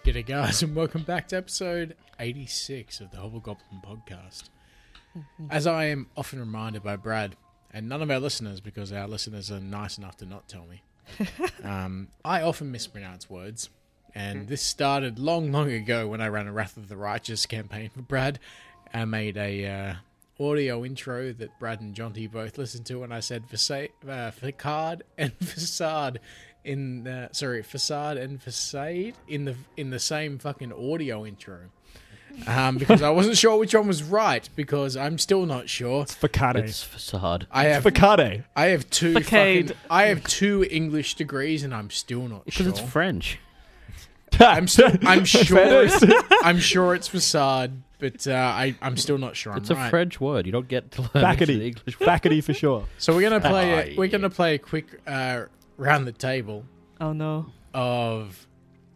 G'day guys and welcome back to episode 86 of the Hobgoblin podcast. As I am often reminded by Brad, and none of our listeners, because our listeners are nice enough to not tell me, I often mispronounce words. And this started long ago when I ran a Wrath of the Righteous campaign for Brad. I made a audio intro that Brad and Jonty both listened to, and I said facade and facade facade and facade in the same fucking audio intro. Because I wasn't sure which one was right, because I'm still not sure. It's facade. It's facade. Facade. I have two Facade. I have 2 English degrees and I'm still not Because sure. it's French. I'm sure I'm sure it's facade, but I'm still not sure. It's I'm a right. French word. You don't get to learn it in Faculty. English. Faculty for sure. So we're gonna play a quick round the table Oh no. of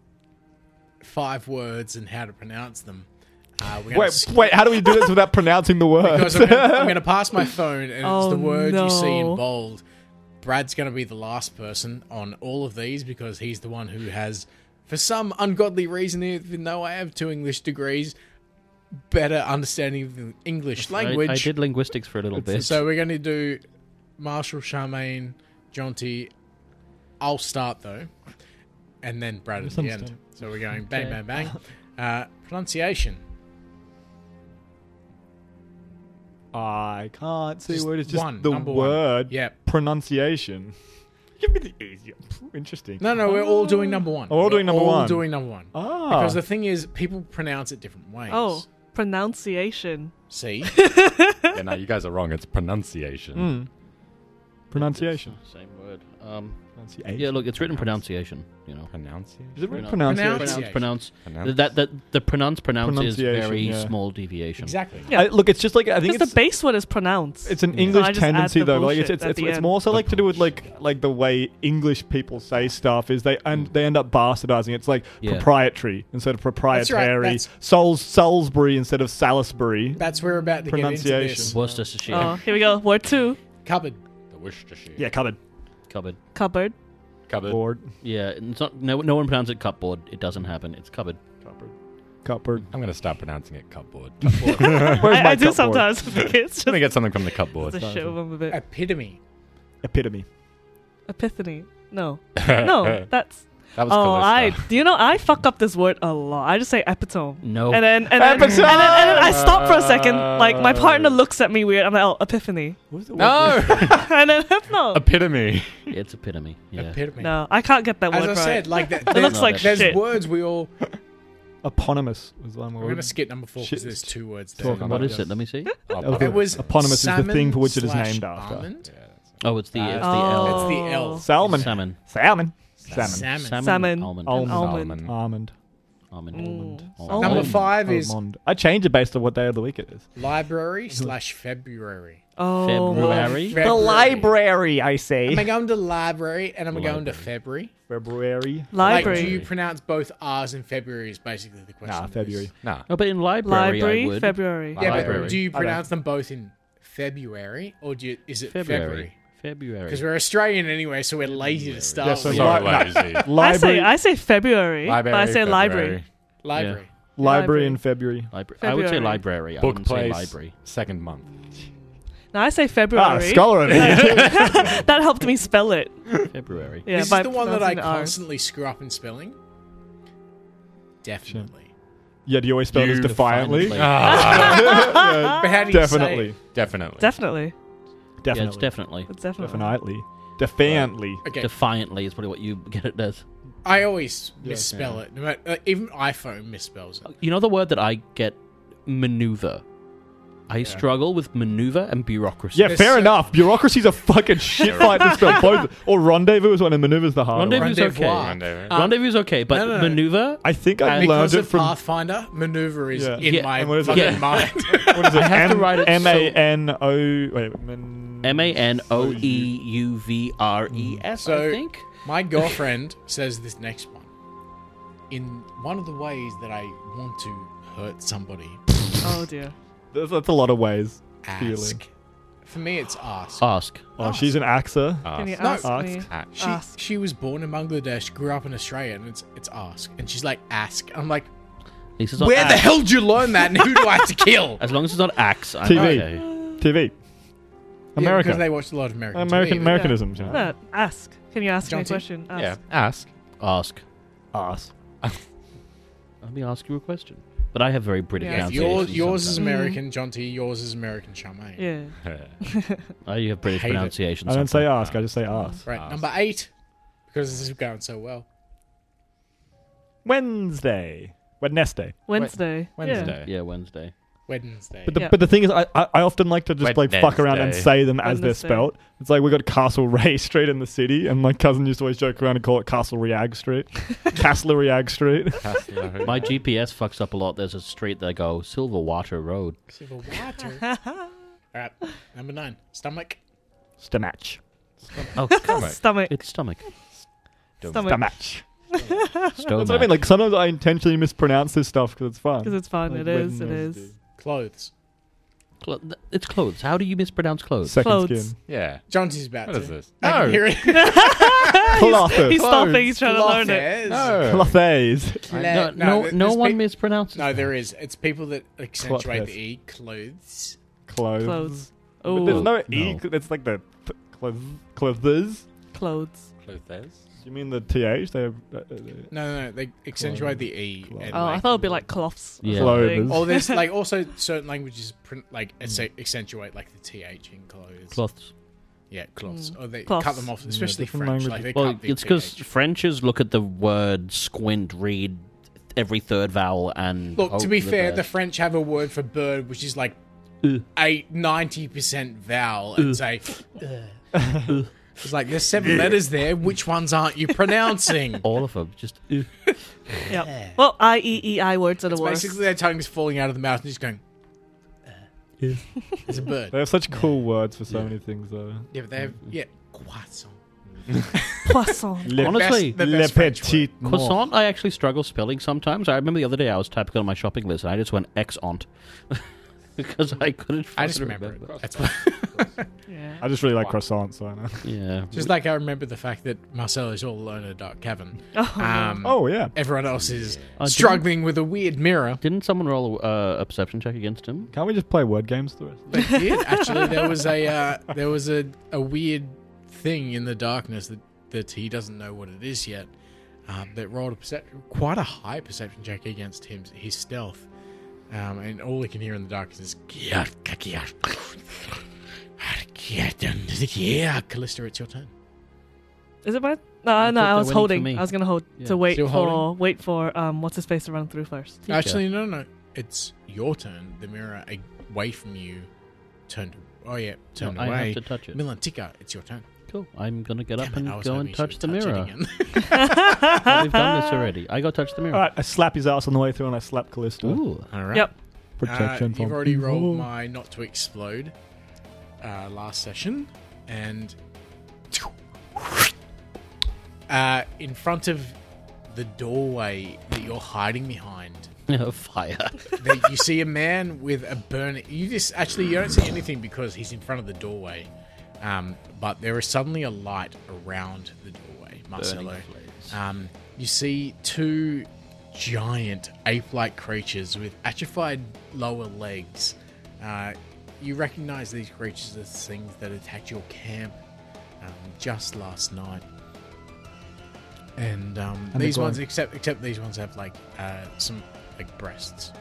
5 words and how to pronounce them. We're gonna Wait, how do we do this without pronouncing the words? because I'm gonna pass my phone and it's Oh, the word you see in no. bold. Brad's gonna be the last person on all of these because he's the one who has, for some ungodly reason, even though I have 2 English degrees, better understanding of the English language. I did linguistics for a little bit. So we're going to do Marshall, Charmaine, Jonty. I'll start though, and then Brad at the end. So we're going bang, Okay. bang, bang. Pronunciation. I can't see Just what it's just one, the number one. word. Yep. Pronunciation. Give me the easy. Interesting. No, we're all doing number one. Oh, we're all doing number all one. doing number one. Ah. Because the thing is, people pronounce it different ways. Oh, pronunciation. See? Yeah, no, you guys are wrong. It's pronunciation. Pronunciation. Same word. Pronunciation. Yeah, look, it's written pronunciation. You know. Pronunciation? Is it written Pronunciation. pronunciation? Pronounce. The pronounce is Pronunciation, very yeah. small deviation. Exactly. Yeah. Look, it's just like I think Because it's the base word is pronounced. it's an Yeah. English So I just add tendency the though. Like bullshit it's at the it's end. more so like to do with like the way English people say stuff is they end up bastardizing. It's like Yeah. proprietary instead of proprietary. That's- Salisbury instead of Salisbury. That's where we're about to get into Pronunciation. this. Worcestershire. Oh, here we go. Word 2. Cupboard. The Worcestershire. Yeah, cupboard. Cupboard. Cupboard. Cupboard. Board. Yeah, it's not. No one pronounces it cupboard. It doesn't happen. It's cupboard. Cupboard. I'm going to start pronouncing it cupboard. Where's I my do cupboard? sometimes think it's Just going to just get something from the cupboard. to show them a bit. Epitome. Epitome. Epiphany. No. No, that's... That was Oh, Calista. do you know, I fuck up this word a lot. I just say epitome. No. And then Epitome! I stop for a second. Like, my partner looks at me weird. I'm like, oh, epiphany. No! And then, no. Epitome. It's epitome. Yeah. Epitome. No, I can't get that As word I right. said, like that. It looks like there's shit. words we all. Eponymous was one We're word. going to skip number 4 because Shit. there's 2 words there. Talking What about is it? Let me see. It was Eponymous is the salmon thing for which it is slash named after. almond. Oh, it's the It's L. the L. Salmon. Salmon. Salmon. Salmon. Almond. Almond. Almond. Almond. Almond. Mm. Number Almond. 5 is Almond. I change it based on what day of the week it is. library slash February. Oh. February. February. library, I say. I'm going to library and I'm going to February. February. Library. Like, do you pronounce both R's in February is basically the question. Nah, February. Nah. Oh, but in library, I would. February. Yeah, Library. but do you I pronounce them both in February or is it February. Because February. we're Australian anyway, so we're lazy to start Yeah, so with. So Li- lazy. Library. I say February, Library, but I say February. library. Library. Library in February. I would say February. library. I Book wouldn't say place. library. Second month. No, I say February. Scholar over here. That helped me spell it. February. Yeah, This is by the one that I pronouncing the R's. constantly screw up in spelling. Definitely. Yeah, do you always spell it as You defiantly? defiantly. Yeah, But how do you definitely. Definitely. Definitely. Yeah, it's Definitely. definitely. It's definitely. Definitely. Defiantly. say? Okay. Defiantly is probably what you get it as. I always misspell it. No matter, even iPhone misspells it. You know the word that I get? Maneuver. I struggle with maneuver and bureaucracy. Yeah, There's fair so- enough. Bureaucracy's a fucking shit fight to spell both. Or rendezvous is one and maneuver's the hard one. Rendezvous is okay. Rendezvous. Rendezvous is okay, but no. maneuver. I think I learned Because it of from... Pathfinder, maneuver is Yeah. in Yeah, my and what is it? fucking Yeah. mind. What is it? I have to write it so- M-A-N-O... Wait, Manoeuvres, So- I think. My girlfriend says this next one. In one of the ways that I want to hurt somebody, Oh dear. That's a lot of ways. ask Feeling. For me, it's ask. Ask. Oh, she's an actor. Can you Ask. ask No, me? Ask. Ask. She was born in Bangladesh, grew up in Australia, and it's ask. And she's like, ask. I'm like, This is not where the axe. hell did you learn that, and who do I have to kill? As long as it's not axe, I'm TV. okay. TV. America. Because they watched a lot of American American TV. Americanisms, you know. No, ask. Can you ask me a Jonty? question? Ask. Yeah. Ask. Ask. Ass. Let me ask you a question. But I have very British Yeah. pronunciation. Yours is sometimes. American, John T. Yours is American, Charmaine. Yeah. You have British Hate it. pronunciation. I don't say sometimes. ask, I just say ass. Right, Ask. number 8, because this is going so well. Wednesday. Wednesday. Wednesday. Wednesday. Yeah, Wednesday. Wednesday. But the, Yeah. but the thing is, I often like to just like fuck around and Wednesday. say them as they're Wednesday. spelt. It's like we got Castle Ray Street in the city, and my cousin used to always joke around and call it Castle Riag Street. Castle Riag Street. My GPS fucks up a lot. There's a street that go Silverwater Road. Civil water. Alright, number 9, stomach. Stomach. Oh, Stomach. it's stomach. Stomach. Stomach. Stomach. That's what I mean. Like sometimes I intentionally mispronounce this stuff because it's fun. Because it's fun. Like It is. It Wednesday. is. Clothes. It's clothes. How do you mispronounce clothes? Second Clothes. skin. Yeah. John T's about What to. is this? I can No. hear it. Clothes. He's stopping. He's trying to learn it. No. Clothes. No there's one pe- mispronounces. No, there is. It's people that accentuate Clothes. the E. Clothes. Clothes. Clothes. But there's Oh, no E. No. It's like the clothes. clothes. Clothes. You mean the TH? No, they accentuate the E. Clothes. And Oh, I thought it'd be like cloths. or Yeah. something. Clothes. Or there's like also certain languages accentuate like the TH in clothes. Cloths. Yeah, cloths. Or they Cloths. cut them off, especially different French. languages. Like they Well, cut the it's because TH. Frenchers look at the word squint, read every third vowel, and Look, to hope be the fair, the best. French have a word for bird which is like 90% vowel and say. It's like there's 7 letters there. Which ones aren't you pronouncing? all of them just. Yep. Well, I words are the It's worst. basically their tongue is falling out of the mouth and just going. It's a bird. They have such cool words for so many things, though. Yeah, but they have croissant. Croissant. Le, Honestly, the le best French petit mort. Croissant, I actually struggle spelling sometimes. I remember the other day I was typing on my shopping list and I just went ex-aunt. Because I couldn't I just fucking remember it. That's Yeah. I just really like croissants, so I know. Yeah. just like I remember the fact that Marcel is all alone in a dark cavern. Oh, Oh, yeah. Everyone else is I didn't- struggling with a weird mirror. Didn't someone roll a perception check against him? Can't we just play word games the rest? They did actually. There was a weird thing in the darkness that he doesn't know what it is yet. That rolled quite a high perception check against his stealth, and all he can hear in the darkness is Callista, it's your turn. Is it mine? No, I no. thought I they was were waiting holding. for me. I was gonna hold Yeah. to wait Still for holding? what's his face to run through first. Teacher. Actually, no. It's your turn. The mirror away from you turned. Oh yeah, turned No, I away. have to touch it. Milantika, it's your turn. Cool. I'm gonna get up Damn it, I and was go hoping and you touch should the touch it mirror. again. Well, we've done this already. I got touch the mirror. All right, I slap his ass on the way through and I slap Callista. Ooh. All right. Yep. Protection from You've already evil. rolled my not to explode last session, and in front of the doorway that you're hiding behind, Fire. you see a man with a burning. You don't see anything because he's in front of the doorway, but there is suddenly a light around the doorway, Marcelo. You see 2 giant ape-like creatures with atrophied lower legs. You recognize these creatures as things that attacked your camp just last night. And these they're ones, except these ones have like some like breasts.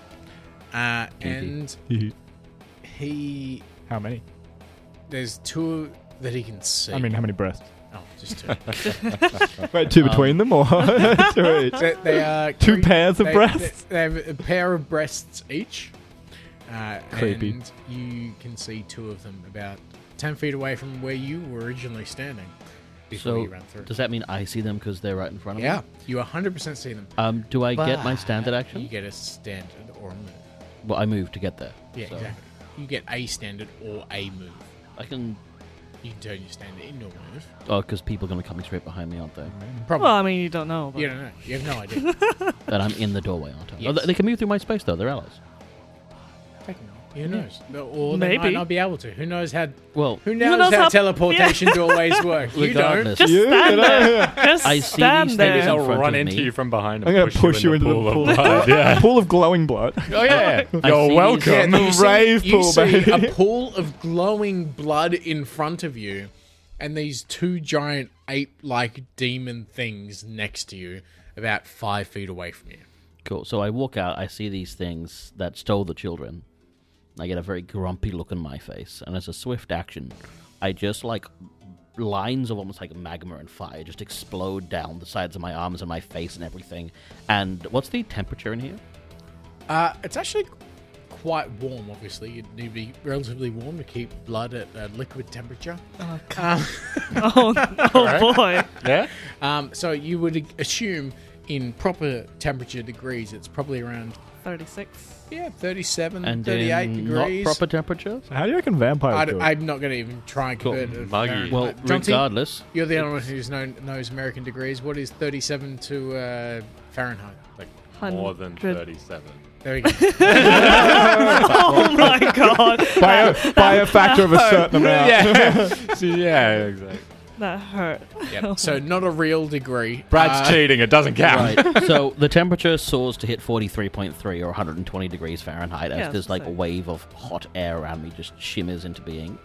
And he, How many? there's 2 that he can see. I mean, how many breasts? oh, just 2. Wait, 2 between them or 2 each? They are 2 pairs of breasts? They have a pair of breasts each. Creepy. And you can see 2 of them about 10 feet away from where you were originally standing before So, you ran through. does that mean I see them because they're right in front of Yeah, me? you 100% see them. Do I get my But standard action? You get a standard or a move. Well, I move to get there. Yeah, so exactly. You get a standard or a move. I can. You can turn your standard into a move. Oh, because people are going to come straight behind me, aren't they? Probably. Well, I mean, you don't know. But You don't know. You have no idea. That I'm in the doorway, aren't I? Yes. Oh, they can move through my space, though. They're allies. Technically. Who knows? Or they might Maybe. not be able to. Who knows how? Well, Who knows knows how how- teleportation doorways work? You don't. regardless, Just You stand know, there. Just I see stand these there. things They'll in front run of into me. you from behind. I'm And gonna push you into the pool. of blood. Yeah. Pool of glowing blood. Oh yeah. I You're see these- welcome. Yeah, you see, Rave you pool, see baby. a pool of glowing blood in front of you, and these two giant ape-like demon things next to you, about 5 feet away from you. Cool. So I walk out. I see these things that stole the children. I get a very grumpy look on my face, and as a swift action, I just like lines of almost like magma and fire just explode down the sides of my arms and my face and everything. And what's the temperature in here? It's actually quite warm. Obviously, you'd need to be relatively warm to keep blood at liquid temperature. Oh, oh boy. Yeah. So you would assume in proper temperature degrees, it's probably around 36. 37, And 38 in degrees. not proper temperature? How do you reckon vampires do it? I'm not going to even try and convert it. Muggy. Fahrenheit. Well, Jonty, regardless, you're the only one who knows American degrees. What is 37 to Fahrenheit? Like more than 100. 37. There we go. Oh my god. By a factor of a certain amount. Yeah. Yeah. Exactly. That hurt. Yep. So not a real degree. Brad's cheating. It doesn't count. right. So the temperature soars to hit 43.3 or 120 degrees Fahrenheit as Yeah, this like so- wave of hot air around me just shimmers into being.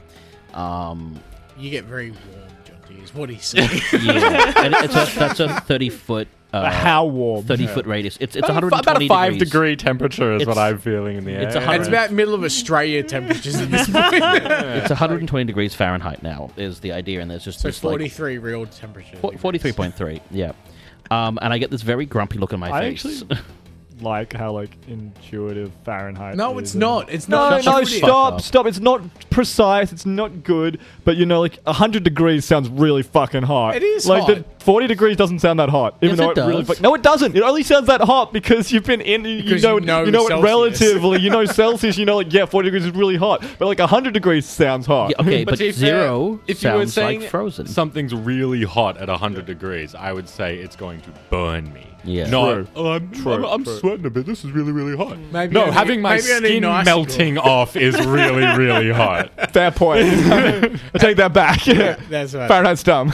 You get very warm, Jonty, is what he's saying. Yeah, and that's a 30-foot. How warm? 30-foot radius. It's About 120 a 5 degrees. degree temperature is what It's- I'm feeling in the air. it's It's about middle of Australia temperatures at this point. It's 120 degrees Fahrenheit now is the idea, and there's just So this like 43 real temperature. 43.3. Yeah, and I get this very grumpy look on my I face. actually like how intuitive Fahrenheit No, is. it's not. It's No, not. Shut no, the fuck stop, up. stop. It's not precise. It's not good. But 100 degrees sounds really fucking hot. It is like hot. 40 degrees doesn't sound that hot, even Yes, though it it really. does. No, it doesn't. It only sounds that hot because you've been in. You Because know, you know you know it Celsius. relatively. You know Celsius. You know, 40 degrees is really hot. But 100 degrees sounds hot. Yeah, okay, But but if, zero if you were sounds saying like frozen. something's really hot at 100 degrees, I would say it's going to burn me. Yeah. Not, True. oh, I'm True. sweating a bit. This is really, really hot. Maybe No, only- having my maybe only skin nice melting off is really, really hot. Fair point. I take that back. That's right. Fahrenheit's dumb.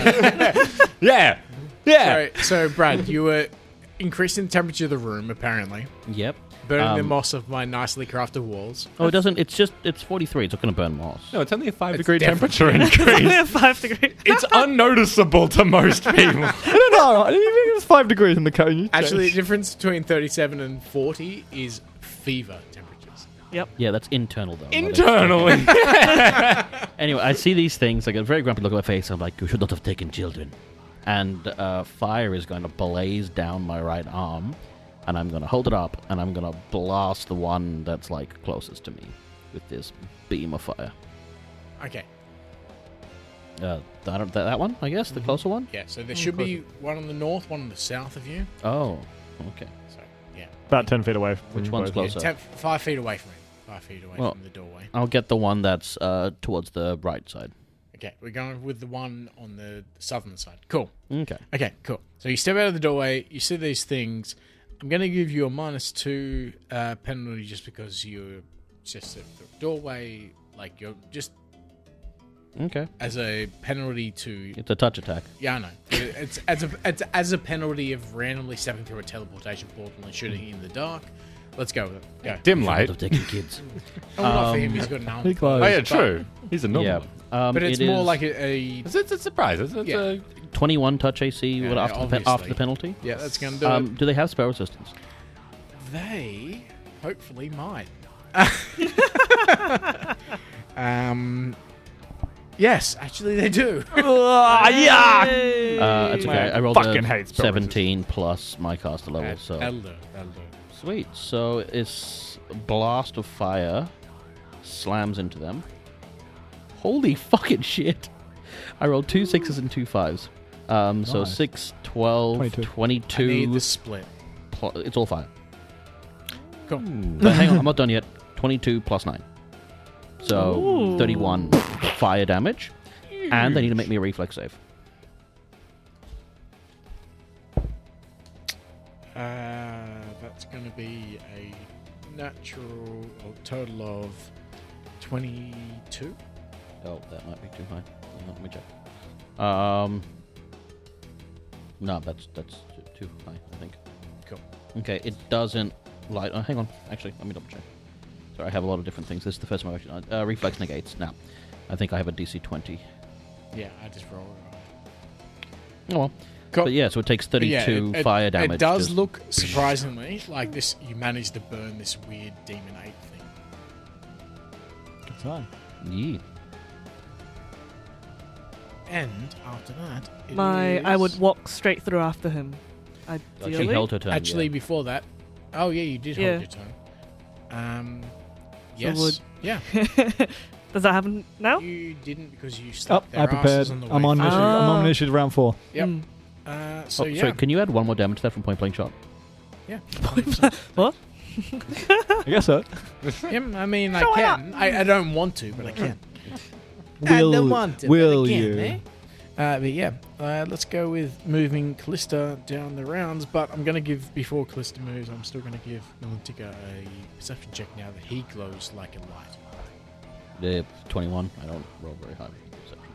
Yeah. Yeah. So, Brad, you were increasing the temperature of the room, apparently. Yep. Burning the Um, moss of my nicely crafted walls. Oh, it doesn't. It's 43. It's not going to burn moss. No, it's only a 5 It's degree definitely- temperature increase. 5 degrees. It's unnoticeable to most people. I don't know. I didn't think it was 5 degrees in the cone. Actually, the difference between 37 and 40 is fever temperatures. Yeah, that's internal though. not Internally. external. Anyway, I see these things. I get a very grumpy look on my face. I'm like, you should not have taken children. And fire is going to blaze down my right arm, and I'm going to hold it up, and I'm going to blast the one that's like closest to me with this beam of fire. Okay. That one, I guess, the closer one. Yeah, so there should be one on the north, one on the south of you. Oh, okay. So, yeah. About 10 feet away. From Which one's both. closer? 5 feet away from me. 5 feet away Well- from the doorway. I'll get the one that's towards the right side. Okay, we're going with the one on the southern side. Cool. Okay. Okay, cool. So you step out of the doorway, you see these things. I'm going to give you a -2 penalty just because you're just at the doorway. Like, you're just Okay. as a penalty to. It's a touch attack. Yeah, I know. It's as a penalty of randomly stepping through a teleportation portal and shooting in the dark. Let's go with it. Go. Dim Should light. have taken kids. Oh, not for him. He's got an arm. He closed. Oh, yeah, true. He's a normal Yeah. one. But it's it more is like a It's a surprise. It's Yeah. a 21 touch AC Yeah, after obviously. the penalty. yeah. That's going to do it. Do they have spell resistance? They hopefully might. Yes, actually they do. Yay. It's okay. Man, I rolled fucking a hate spell 17 plus my caster level, so That'll do. That'll do. sweet. So it's blast of fire slams into them. Holy fucking shit! I rolled 2 6s and 2 5s. So Nice. 6, 12, 22. 22. I need the split. It's all fire. Cool. But hang on, I'm not done yet. 22 plus 9. So Ooh. 31 fire damage. And they need to make me a reflex save. That's going to be a natural or total of 22. Oh, that might be too high. Let me check. No, that's too high, I think. Cool. Okay, it doesn't light. Oh, hang on. Actually, let me double check. Sorry, I have a lot of different things. This is the first one I've actually. Reflex negates. Now, I think I have a DC 20. Yeah, I just rolled it. Oh well. Cool. But yeah, so it takes 32 fire damage. It does just- look surprisingly like this. You managed to burn this weird demon ape thing. Good time. Yeah. And after that, I would walk straight through after him. She Ideally. held her turn. Actually, yeah. before that, oh yeah, you did Yeah. hold your turn. Yes. would- Yeah. Does that happen now? You didn't because you Oh, slapped their I prepared. asses on the way I'm on through. initiative. I'm on initiative round 4. Yep. Mm. So Oh, yeah. sorry, can you add one more damage to that from point blank shot? Yeah. What? I guess so. Yeah, I mean, I Sure, why can. I don't want to, but I can. Will, I don't want to, will but I can, you? eh? But yeah, let's go with moving Callista down the rounds. But I'm going to give, before Callista moves, I'm still going to give Milantica a perception check now that he glows like a light. Yeah, 21. I don't roll very high. Perception.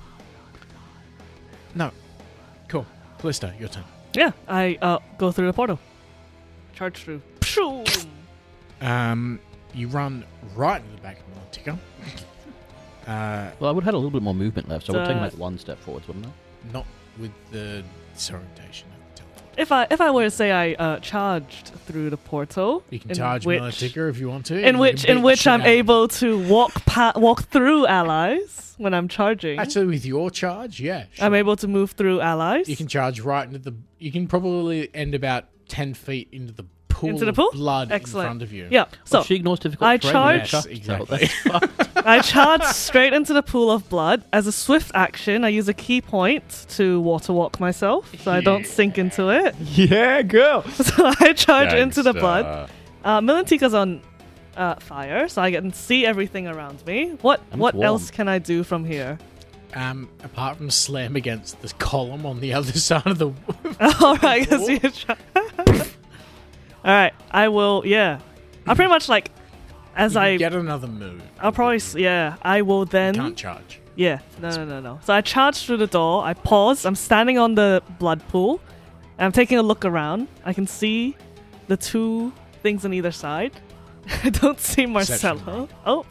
No. Cool. Callista, your turn. Yeah, I go through the portal. Charge through. Pshoo! You run right into the back of Milantica. Well, I would have had a little bit more movement left, so I would take So- like one step forwards, wouldn't I? Not with the disorientation of the teleport. If I were to say I charged through the portal, You can in charge which- Milantica if you want to. in and you which can beat in the which shit I'm out of them. able to walk through allies when I'm charging. Actually, with your charge, yeah. Sure. I'm able to move through allies. You can charge right into the. You can probably end about 10 feet into the pool, Into the of pool? blood Excellent. in front of you. Yeah. So Well, she ignores difficult I terrain. charge- Yes, So exactly. that's fucked. I charge straight into the pool of blood. As a swift action, I use a key point to water walk myself so I don't sink into it. Yeah, girl. So I charge into the blood. Gangsta. Milantika's on fire, so I can see everything around me. What And what it's warm. else can I do from here? Apart from slam against this column on the other side of the. All right, I can see it. All right, I will. Yeah, I pretty much like as You I. can get another move. I'll probably. Yeah, I will You then. can't charge. Yeah, no. So I charge through the door. I pause. I'm standing on the blood pool. And I'm taking a look around. I can see the two things on either side. I don't see Marcelo. Perception. Oh,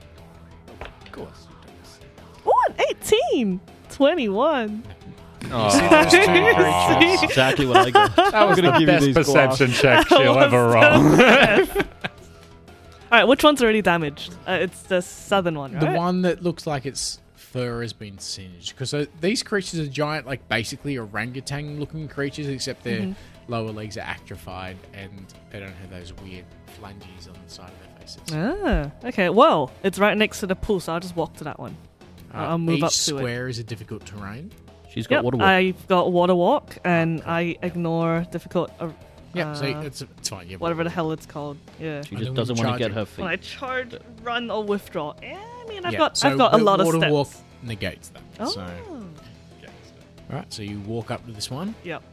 Of course. what? 18, 21. Aw. see those two creatures? That's exactly what I got. That was I'm gonna the give you best these perception check That she'll was ever the roll. All right, which one's already damaged? It's the southern one, right? The one that looks like its fur has been singed. Because these creatures are giant, like basically orangutan-looking creatures, except their Mhm. lower legs are atrophied and they don't have those weird flanges on the side of their faces. Ah, okay. Well, it's right next to the pool, so I'll just walk to that one. I'll move each up to it. square is a difficult terrain. She's got Yep, water walk. I've got water walk, and I ignore difficult. Yeah, so Uh, it's fine. Yeah, whatever the hell it's called. Yeah. She I just don't doesn't want to charge get it. her feet. When I charge, run, or withdraw. I mean, I've Yeah, got so I've got a the lot of water steps. walk negates that. Oh. So, all right, so you walk up to this one. Yep.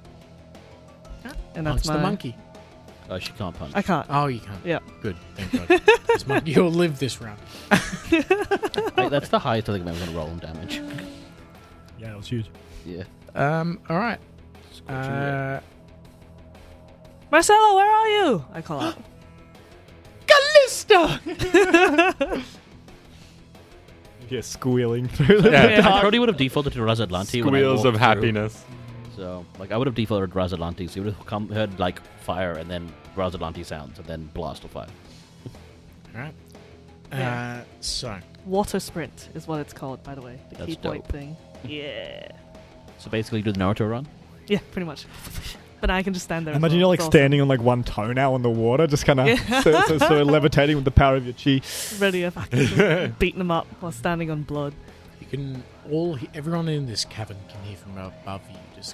And Punch that's my the monkey. Oh, she can't punch. I can't. Oh, you can't. Yeah. Good. Thank God. This monkey will live this round. That's the highest I think I'm ever going to roll on damage. Yeah, that was huge. Yeah. All right. Scorching red. Marcelo, where are you? I call out. Callista! Yeah, squealing through the Yeah. I probably would have defaulted to Raz Atlanti when I Squeals of walked through. happiness. So, like, I would have defaulted to Raz Atlanti, so you would have heard, like, fire and then Raz Atlanti sounds and then blast of fire. All right. Yeah. So, Water sprint is what it's called, by the way. The That's key point dope. thing. Yeah. So basically do the Naruto run. Yeah, pretty much. But I can just stand there. as Imagine well. you're like It's standing on like one toe now in the water, just kind of Yeah. so levitating with the power of your chi. awesome. Ready if I can beating them up while standing on blood. you can everyone in this cavern can hear from above you just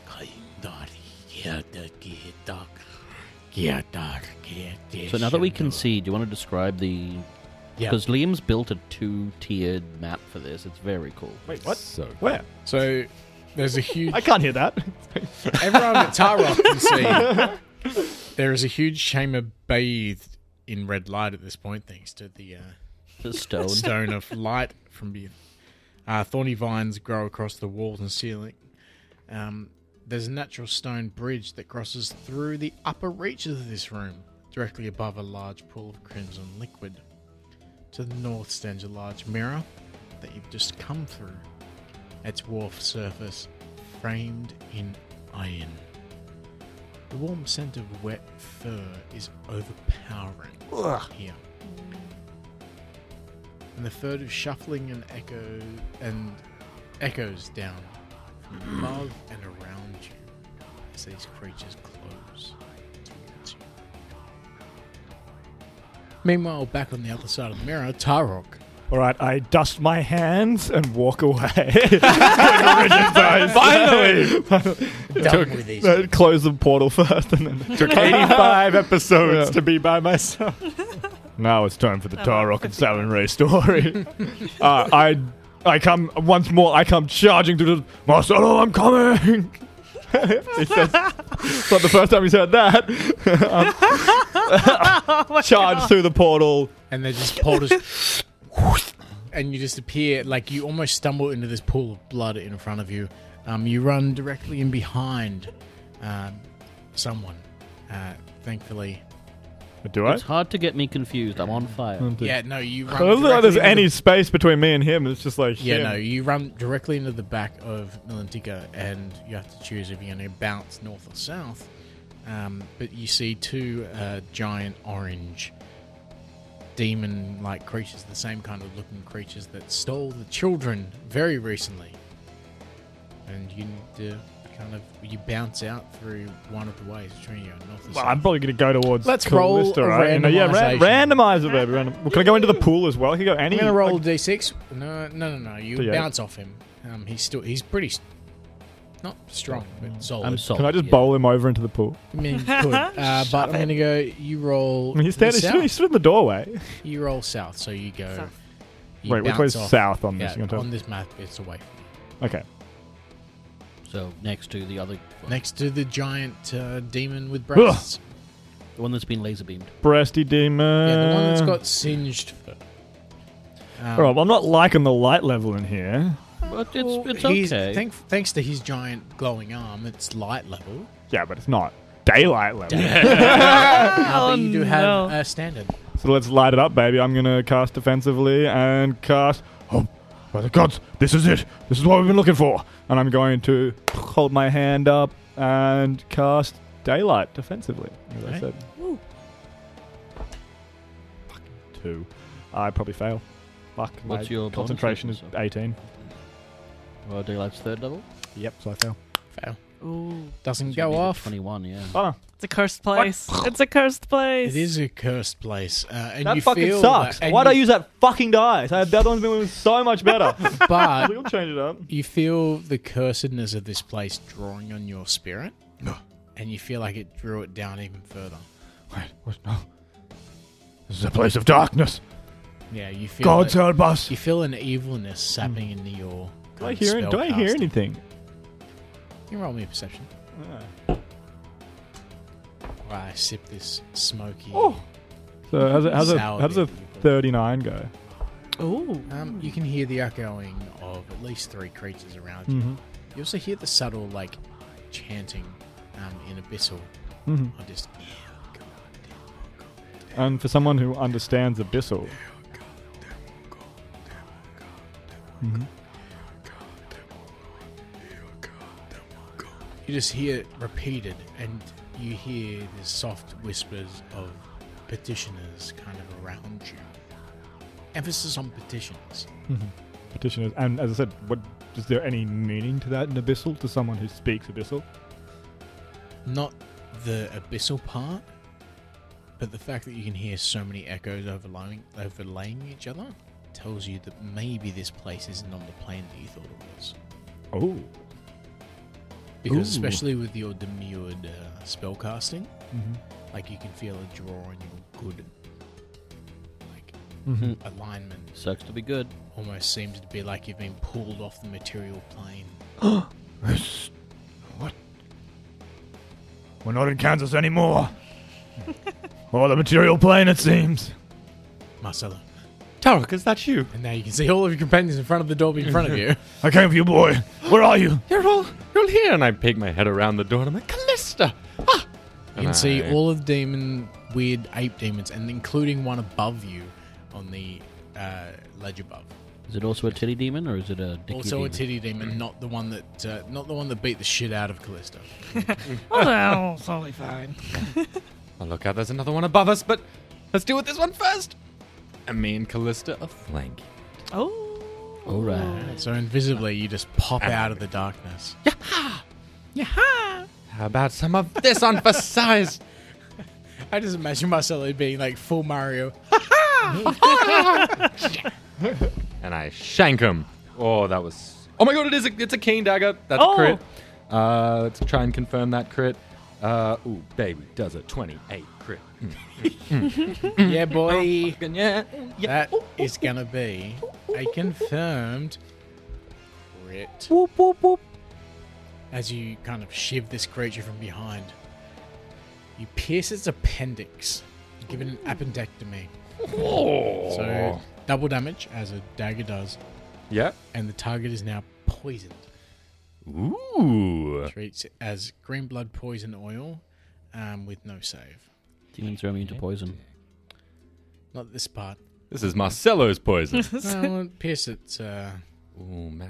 So now that we can see, do you want to describe the... Yeah. Because Liam's built a 2-tiered map for this. It's very cool. Wait, what? So Where? So there's a huge. I can't hear that. Everyone at Tarrock can see there is a huge chamber bathed in red light at this point, thanks to the The stone. stone of light from beyond. Thorny vines grow across the walls and ceiling. There's a natural stone bridge that crosses through the upper reaches of this room, directly above a large pool of crimson liquid. To the north stands a large mirror that you've just come through. Its dwarf surface framed in iron. The warm scent of wet fur is overpowering here. And the furtive shuffling and echoes down from above and around you as these creatures close towards you. Meanwhile, back on the other side of the mirror, Tarok. All right, I dust my hands and walk away. Finally! Done with these. Close the portal first, and then Took 85 episodes to be by myself. now it's time for the Tarok and Salmon Ray story. I come once more. I come charging through the Marcelo. I'm coming. He says, it's not the first time he's heard that. Charge through the portal. And they just portals. And you just appear, like you almost stumble into this pool of blood in front of you. You run directly in behind someone. Thankfully. Do I? It's hard to get me confused. I'm on fire. Yeah, no, you run. I don't think directly there's into any space between me and him. It's just like Yeah, him. no, you run directly into the back of Milantika, and you have to choose if you're going to bounce north or south. But you see two giant orange demon-like creatures, the same kind of looking creatures that stole the children very recently. And you need to you bounce out through one of the ways between you, north or Well, south. I'm probably going to go towards. Let's roll Callista, a right? randomization. Randomize it, baby. Well, can I go into the pool as well? I can go any. I'm going to roll like- a d6. No. You D8. bounce off him. He's pretty not strong, but solid. I'm solid. Can I just yeah. bowl him over into the pool? I mean, you could. But I'm going to go. You roll. I mean, he's standing. south. He's stood in the doorway. You roll south, so you go. South. You Wait, which bounce way's off. south on this? Yeah, You're gonna on this map, it's away. Okay. So next to the other, Next to the giant demon with breasts. the one that's been laser beamed. Breasty demon. Yeah, the one that's got singed fur. All right, well, I'm not liking the light level in here. But it's he's- okay. Thanks to his giant glowing arm, it's light level. Yeah, but it's not daylight level. But you do have no. a standard. So let's light it up, baby. I'm gonna cast defensively and cast. Oh, by the gods! This is it. This is what we've been looking for. And I'm going to hold my hand up and cast daylight defensively, as I Okay. said. Ooh. Fucking 2. I probably fail. Fuck. What's my your concentration is bonus? 18. Well, Daylight's third level. Yep, so I fail. Fail. Ooh. Doesn't So you go need a off. 21, yeah. Oh no. It's a cursed place. It's a cursed place. It is a cursed place. And That you fucking feel sucks. that- and Why'd I you- use that fucking dice? The other one's been so much better. But We'll change it up. you feel the cursedness of this place drawing on your spirit. And you feel like it drew it down even further. Wait, what? No. This is a place of darkness. Yeah, you feel God's that- help us. you feel an evilness sapping into your Do I hear spellcasting. anything? You can roll me a perception. While I sip this smoky. Oh. So how does a Sour 39 go? Ooh. You can hear the echoing of at least 3 creatures around you. Mm-hmm. You also hear the subtle, like, chanting in Abyssal. Mm-hmm. I just. And for someone who understands Abyssal, mm-hmm. You just hear it repeated, and you hear the soft whispers of petitioners kind of around you. Emphasis on petitions. petitioners, and as I said, what is there any meaning to that in Abyssal to someone who speaks Abyssal? Not the abyssal part, but the fact that you can hear so many echoes overlaying each other tells you that maybe this place isn't on the plane that you thought it was. Oh. Because Ooh. especially with your demurred spellcasting, Mm-hmm. like you can feel a draw in your good like Mm-hmm. alignment. Sucks to be good. Almost seems to be like you've been pulled off the material plane. What? We're not in Kansas anymore. Or the material plane, it seems. Marcelo. Tarok, is that you? And now you can see all of your companions in front of the door in front of you. I came for you, boy. Where are you? You're all here. And I peek my head around the door and I'm like, Callista! Ah! You can see all of the weird ape demons, and including one above you on the ledge above. Is it also a titty demon, or is it a dicky Also demon? a titty demon, not the one that beat the shit out of Callisto. Oh, no, it's only fine. Oh, look out, there's another one above us, but let's deal with this one first. And me and Callista are flanking. Oh. All right. So invisibly, you just pop out of the darkness. How about some of this on for size? I just imagine Marcelo being like full Mario. And I shank him. Oh, that was... Oh my god, it's a keen dagger. That's Oh. a crit. Let's try and confirm that crit. Ooh, baby, does a 28 crit. Yeah, boy. Yeah. That is going to be a confirmed crit. Whoop, whoop, whoop. As you kind of shiv this creature from behind, you pierce its appendix, give it an appendectomy. So double damage, as a dagger does, Yeah. and the target is now poisoned. Ooh. Treats it as green blood poison oil with no save. Demons are immune to poison. Not this part. This is Marcelo's poison. Well, pierce its... Ooh, max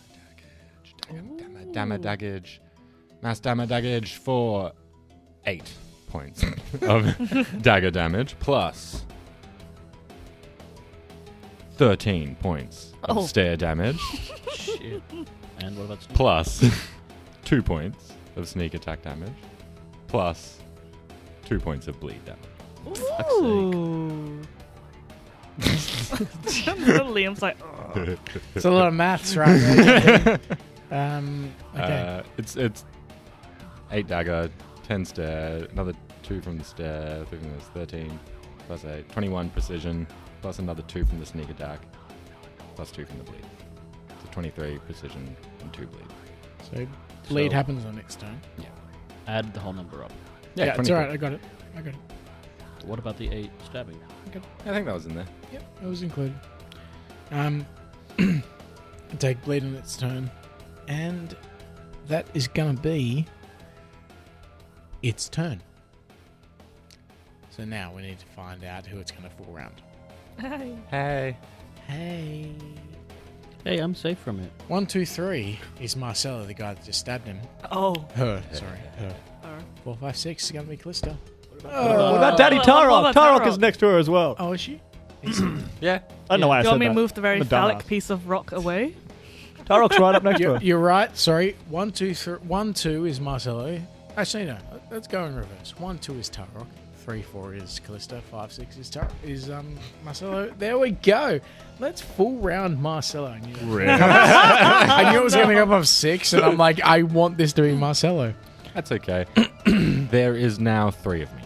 damage daggage. Max damage daggage for 8 points of dagger damage plus 13 points of Oh. stare damage Shit. And what about sneak? plus 2 points of sneak attack damage plus 2 points of bleed damage. Ooh. Liam's like, oh. It's a lot of maths right there. Okay. It's 8 dagger, 10 stare, another 2 from the stare, 3 from this, 13 plus 8, 21 precision, plus another 2 from the sneak attack, plus 2 from the bleed. So 23 precision and 2 bleed. So bleed So- happens on next turn. Add the whole number up. Yeah, it's 24. alright. I got it. What about the 8 stabbing? I think that was in there. Yep, it was included. Take bleed on its turn, and that is gonna be its turn. So now we need to find out who it's gonna fool around. Hey. Hey. Hey. Hey, I'm safe from it. 1, 2, 3 is Marcelo, the guy that just stabbed him. Oh. Her, sorry, her. Her. 4, 5, 6 is gonna be Callisto. What about Daddy what Tarok? about Tarok Tarok? is next to her as well. Oh, is she? Yeah. I don't know why I Do you said want me to that. move the very I'm a phallic dumbass. piece of rock away? Tarok's right up next to You're, her. you're right. Sorry. 1, 2, 3. 1, 2 is Marcelo. Actually, no. Let's go in reverse. 1, 2 is Tarok. 3, 4 is Callisto. 5, 6 is Marcelo. There we go. Let's full round Marcelo. I knew it was going to go above 6, and I'm like, I want this to be Marcelo. That's okay. There is now 3 of me.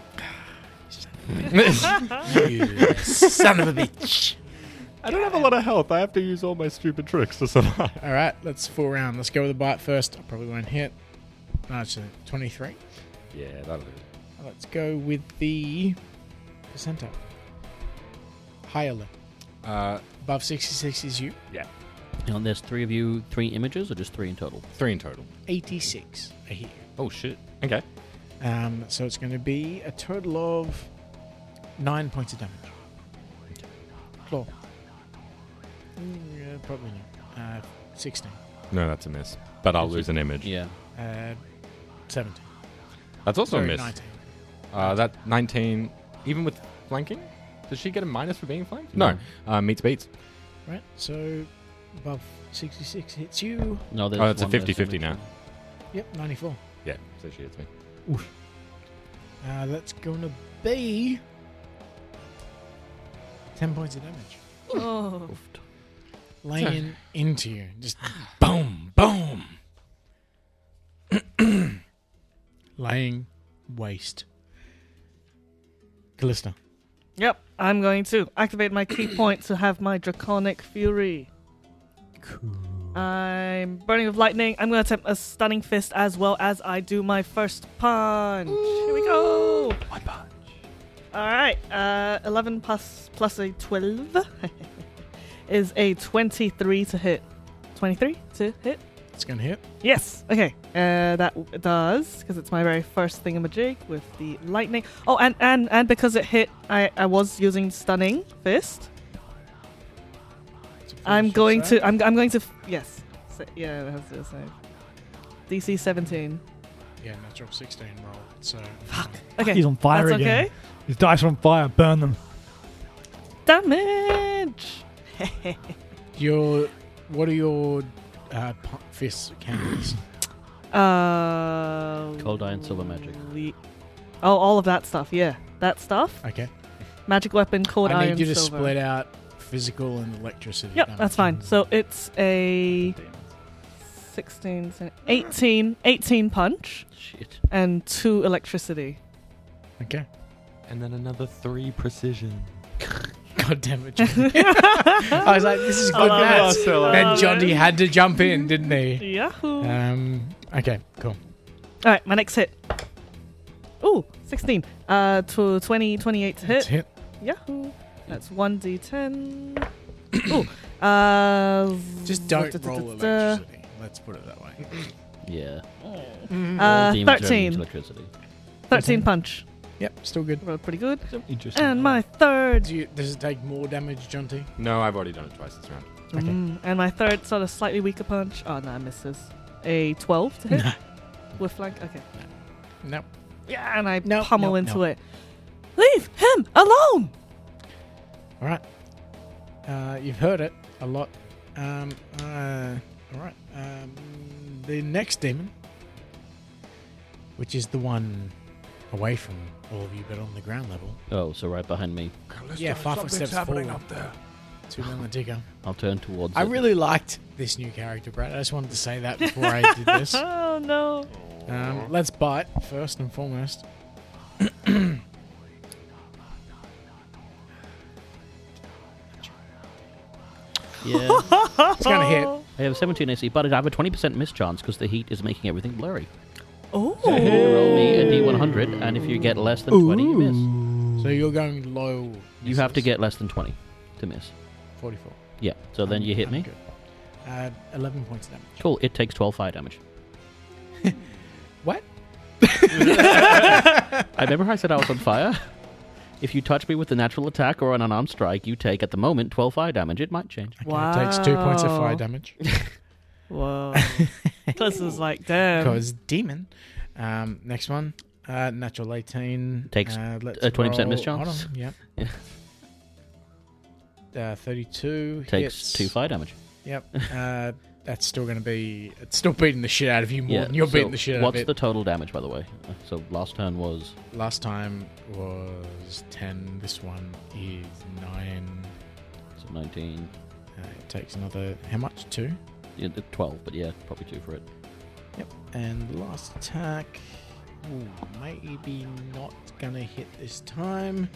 You son of a bitch. I don't have a lot of health. I have to use all my stupid tricks to survive. All right, let's full round. Let's go with the bite first. I probably won't hit. No, actually, 23. Yeah, that'll do. Let's go with the percentile. Higher level. Above 66 is you. And there's 3 of you, 3 images, or just 3 in total? 3 in total. 86 are here. Oh, shit. Okay. So it's going to be a total of 9 points of damage. Claw. Yeah, probably not. 16. No, that's a miss. But I'll lose an image. Yeah. 17. That's also Sorry, a miss. 19. That 19, even with flanking? Does she get a minus for being flanked? No. No. Meets beats. Right, so above 66 hits you. No, there's Oh, it's a one less 50-50 image. now. Yep, 94. Yeah, so she hits me. That's going to be 10 points of damage. Oh. Laying into you. Just boom, boom. Laying waste. Callista. Yep, I'm going to activate my key point to have my Draconic Fury. Cool. I'm burning with lightning. I'm going to attempt a stunning fist as well as I do my first punch. Here we go. One punch. All right. 11 plus a 12 is a 23 to hit. 23 to hit? It's going to hit. Yes. Okay. That does, because it's my very first thingamajig with the lightning. Oh, and because it hit, I was using stunning fist. I'm going to. Yes. Yeah, it has to save. DC 17. Yeah, natural 16 roll. So. Fuck. Okay. He's on fire That's again. okay. His dice are on fire. Burn them. Damage. What are your fist cannons? Cold Eye and Silver Magic. All of that stuff. Yeah, that stuff. Okay. Magic weapon, cold I iron, need you to silver. split out physical and electricity. Yep, damage. that's fine. So it's a 16, 18 punch Shit. and 2 electricity. Okay. And then another 3 precision. God damn it, Johnny. I was like, this is good maths. Then Johnny had to jump in, didn't he? Yahoo! Okay, cool. All right, my next hit. Ooh, 16. To 28 to It's hit. hit. Yahoo! That's 1d10. Ooh. Just don't roll electricity. Let's put it that way. Yeah. All demons are immune to 13. electricity. 13 punch. Yep, still good. Rolled pretty good. Interesting. And my third. Does it take more damage, John T? No, I've already done it twice this round. Okay. And my third sort of slightly weaker punch. Oh, no, I misses. A 12 to hit. Nah. With flank. Okay. Nope. Yeah, and I Nope, pummel nope, into nope. it. Leave him alone! All right. You've heard it a lot. All right. The next demon, which is the one away from all of you, but on the ground level. Oh, so right behind me. Yeah, 5 steps forward. 2 million digger. I'll turn towards I it. really liked this new character, Brad. I just wanted to say that before I did this. Oh, no. Let's bite first and foremost. Yeah. It's going to hit. I have 17 AC, but I have a 20% miss chance because the heat is making everything blurry. Oh. So you roll me a D100, and if you get less than 20, you miss. So you're going low. You have to get less than 20 to miss. 44. Yeah, so then you hit me. Good. 11 points of damage. Cool, it takes 12 fire damage. What? I remember I said I was on fire. If you touch me with a natural attack or an unarmed strike, you take, at the moment, 12 fire damage. It might change. Okay, it takes 2 points of fire damage. Whoa. This is like, damn. Because demon. Next one. Natural 18. Takes let's a 20% roll- miss chance? Hold on, yep. 32 Takes hits. 2 fire damage. Yep. That's still going to be... It's still beating the shit out of you more Yeah, than you're so beating the shit out of what's it. the total damage, by the way? So last turn was... Last time was 10. This one is 9. So 19. It takes another... How much? 2? Yeah, 12, but yeah, probably 2 for it. Yep. And the last attack... Ooh, maybe not going to hit this time.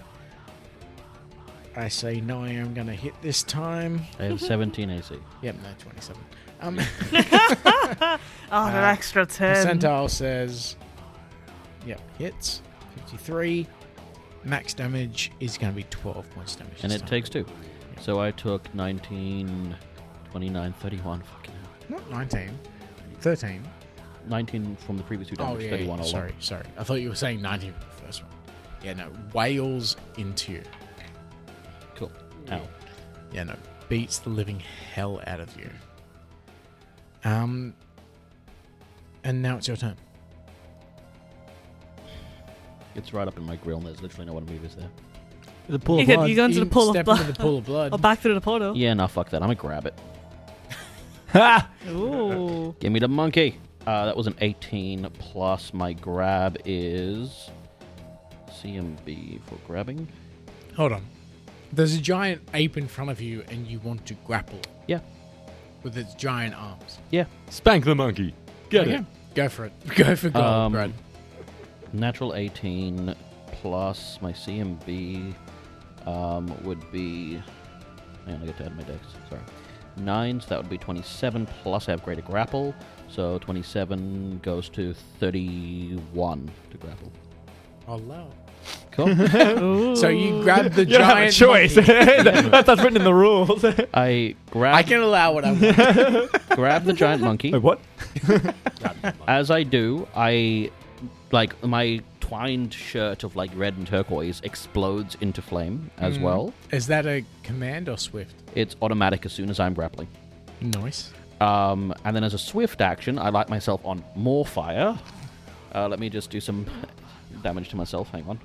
I say no, I am going to hit this time. I have 17 AC. Yep, no, 27. Oh, that extra 10. Percentile says, yep, hits. 53. Max damage is going to be 12 points damage. And this it time. takes 2. So I took 19, 29, 31. Fucking hell. Not 19. 13. 19 from the previous 2 damage, 31 all sorry. I thought you were saying 19 for the first one. Yeah, no, wails into you. Cool. Ow. Yeah, no, beats the living hell out of you. And now it's your turn. It's right up in my grill, and there's literally no one to move, is there? The pool You of could- blood. you go into the pool of Step blood. into the pool of blood. Oh, back through the portal. Yeah, no, fuck that. I'm gonna grab it. Ha! Ooh. Give me the monkey. That was an 18 plus my grab is CMB for grabbing. Hold on. There's a giant ape in front of you, and you want to grapple. Yeah. With its giant arms. Yeah. Spank the monkey. Get Okay. it. Go for it. Go for gold, Brad. Natural 18 plus my CMB would be... Hang on, I get to add my dex. Sorry. 9, so that would be 27 plus I have greater grapple. So 27 goes to 31 to grapple. Oh, low. Cool. Ooh. So you grab the You don't have a giant choice. monkey. That's written in the rules. Wait, I I can allow what I want. grab the giant monkey. what? As I do, I like my twined shirt of like red and turquoise explodes into flame as well. Is that a command or swift? It's automatic as soon as I'm grappling. Nice. And then as a swift action, I light myself on more fire. Let me just do some damage to myself. Hang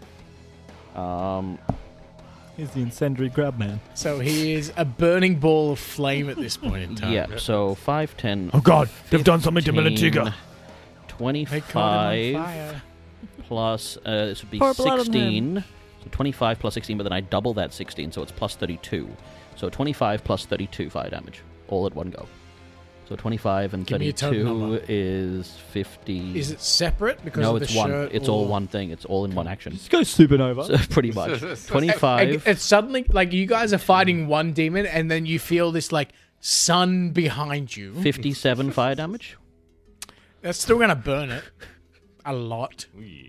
on. He's the incendiary grab man. So he is a burning ball of flame at this point in time. Yeah, so 5, 10. Oh God, they've done something to 15, Milantiga. They caught him 25 on fire. plus, this would be Pour blood on 16. So 25 plus 16, but then I double that 16, so it's plus 32. So 25 plus 32 fire damage, all at one go. So 25 and Give me a total 32 number. is 50. Is it separate because No, of it's the one. shirt? It's or- all one thing. It's all in one action. Just go supernova. So pretty much. 25. It's suddenly like you guys are fighting one demon, and then you feel this like sun behind you. 57 fire damage. That's still gonna burn it a lot.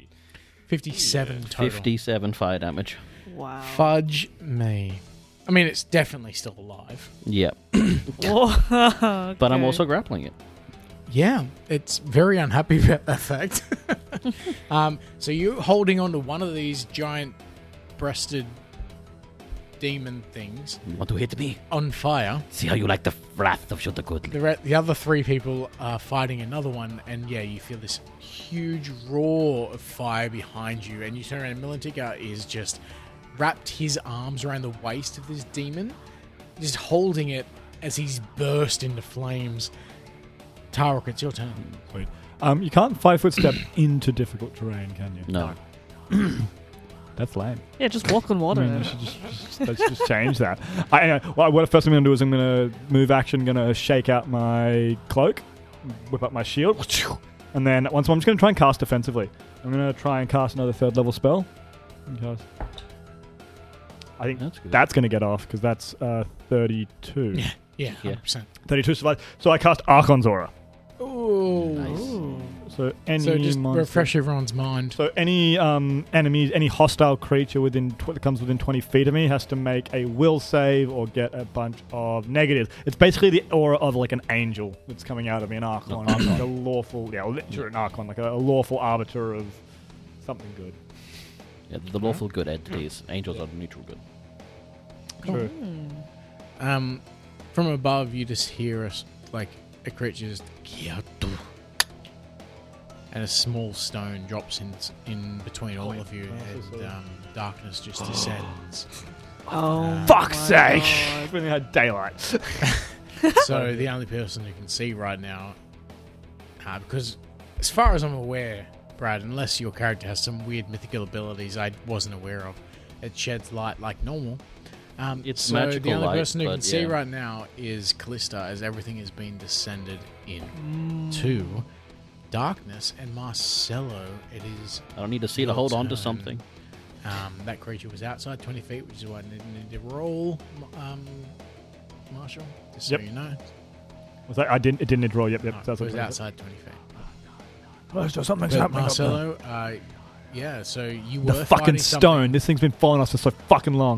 57 total. 57 fire damage. Wow. Fudge me. I mean, it's definitely still alive. Yeah. Whoa. But I'm Okay. also grappling it. Yeah, it's very unhappy about that fact. So you're holding on to one of these giant-breasted demon things You want to hit me? on fire. See how you like the wrath of Shotakotli. The other three people are fighting another one, and yeah, you feel this huge roar of fire behind you, and you turn around, and Milantika is just wrapped his arms around the waist of this demon, just holding it as he's burst into flames. Tarok, it's your turn. Sweet. You can't 5-foot step into difficult terrain, can you? No. That's lame. Yeah, just walk on I water. mean, let's just change that. What first I'm going to do is I'm going to move action, going to shake out my cloak, whip up my shield, and then once I'm just going to try and cast defensively. I'm going to try and cast another 3rd level spell. Because I think That's good. that's going to get off because that's 32. Yeah, Yeah. 100%. 32 survives. So I cast Archon's Aura. Ooh. Nice. Ooh. So any So just monster- refresh everyone's mind. So any enemies, any hostile creature that comes within 20 feet of me has to make a will save or get a bunch of negatives. It's basically the aura of like an angel that's coming out of me, an archon, like a lawful, literally an archon, like a lawful arbiter of something good. Yeah, the lawful good entities. Angels are neutral good. True. From above, you just hear like a creature just, and a small stone drops in between all of you, and darkness just descends. Oh, Fuck's my sake! God. If we only had daylight. So the only person who can see right now, because as far as I'm aware, Brad, unless your character has some weird mythical abilities I wasn't aware of, it sheds light like normal. It's so magical the only light, person who can but see yeah. right now is Callista, as everything has been descended into darkness, and Marcello, it is I don't need to see to your hold on to turn. something. That creature was outside 20 feet, which is why I didn't need to roll, Marshall, just Yep. so you know. Was that, it didn't need to roll. Yep. No, That's it was what outside 20 feet. So something's But happening. up there. Marcello, yeah, so you were The fucking fighting stone. something- This thing's been following us for so fucking long.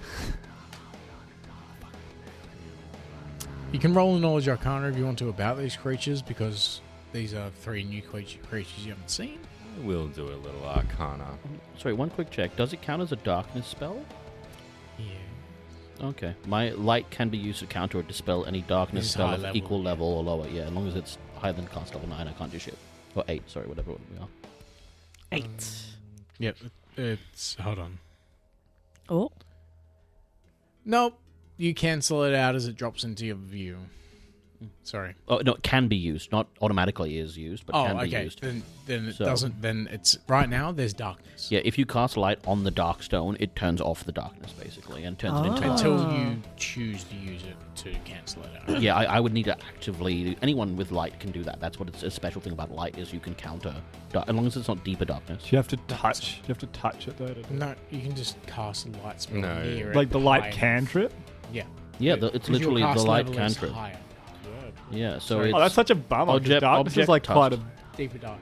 You can roll a knowledge arcana if you want to about these creatures, because these are 3 new creatures you haven't seen. We'll do a little arcana. Sorry, one quick check. Does it count as a darkness spell? Yeah. Okay. My light can be used to counter or dispel any darkness This is spell high of level. equal level or lower. Yeah, as long as it's higher than cast level 9, I can't do shit. Or 8, sorry, whatever we are. 8. Yep, it's... Hold on. Oh. Nope. You cancel it out as it drops into your view. Sorry. Oh, no, it can be used. Not automatically is used, but can be used. Then it So- doesn't... Then it's... Right now, there's darkness. Yeah, if you cast light on the dark stone, it turns off the darkness, basically, and turns it into light. Until you choose to use it to cancel it out. Yeah, I would need to actively... Anyone with light can do that. That's what it's a special thing about light, is you can counter... as long as it's not deeper darkness. You have to touch. You have to touch it though. to do it. No, you can just cast a light spell No. near it. Like the light high cantrip. enough. Yeah. Yeah, it's 'Cause your literally the cast light level is cantrip. higher. Yeah, so Sorry. it's... Oh, that's such a bummer. 'cause Object- darkness is object like quite a. touched. Deeper darkness.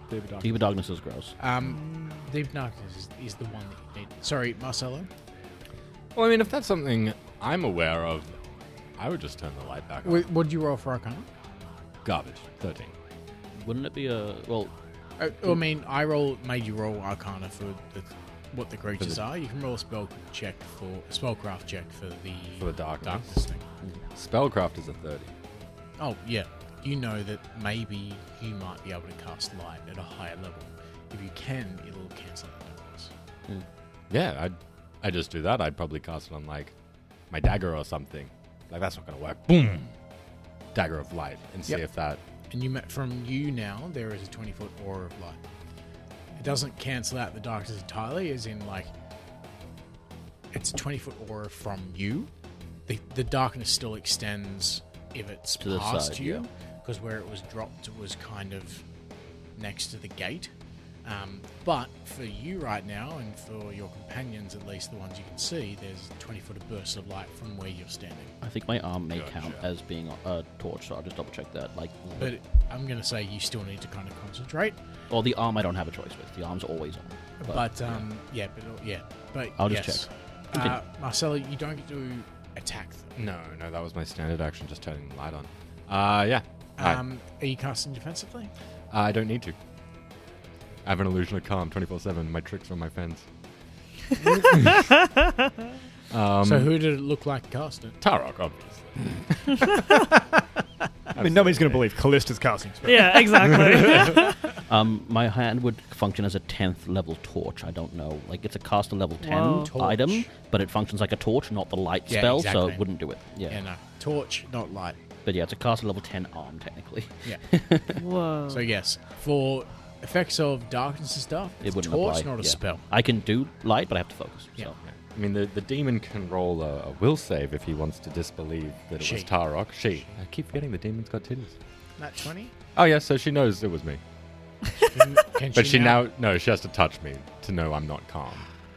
Deep of Darkness is gross. Deep Darkness is the one that you need. Sorry, Marcelo. Well, I mean, if that's something I'm aware of, I would just turn the light back on. What'd you roll for Arcana? Garbage. 13. Wouldn't it be a well? I mean, made you roll Arcana for what the creatures are. You can roll a spellcraft check for the darkness thing. Spellcraft is a 30. Oh yeah, you know that maybe you might be able to cast light at a higher level. If you can, it'll cancel out darkness. Yeah, I'd just do that. I'd probably cast it on like my dagger or something. Like that's not gonna work. Boom, dagger of light, and see if that. And from you now, there is a 20-foot aura of light. It doesn't cancel out the darkness entirely, as in like it's a 20-foot aura from you. The darkness still extends if it's to past the side, you, because where it was dropped was kind of next to the gate. But for you right now, and for your companions, at least the ones you can see, there's a 20-foot burst of light from where you're standing. I think my arm may count as being a torch, so I'll just double check that. But I'm going to say you still need to kind of concentrate. Well, the arm I don't have a choice with. The arm's always on. But I'll just check. Marcelo, you don't get to attack them. No, that was my standard action, just turning the light on. Yeah. Are you casting defensively? I don't need to. I have an illusion of calm 24/7. My tricks are on my fence. So who did it look like cast it? Tarok, obviously. I mean, nobody's going to believe Callista's casting spell. Yeah, exactly. My hand would function as a 10th level torch. I don't know. Like, it's a caster level 10 Whoa. item, but it functions like a torch, not the light spell, so exactly. it wouldn't do it. Yeah, no. Torch, not light. But yeah, it's a caster level 10 arm, technically. Yeah. Whoa. So yes, for effects of darkness and stuff, It it's wouldn't torch, apply. not a spell. I can do light, but I have to focus. Yeah. So. I mean, the demon can roll a will save if he wants to disbelieve that it was Tarok. She. I keep forgetting the demon's got titties. That 20? Oh, yeah, so she knows it was me. Can But she now... No, she has to touch me to know I'm not calm.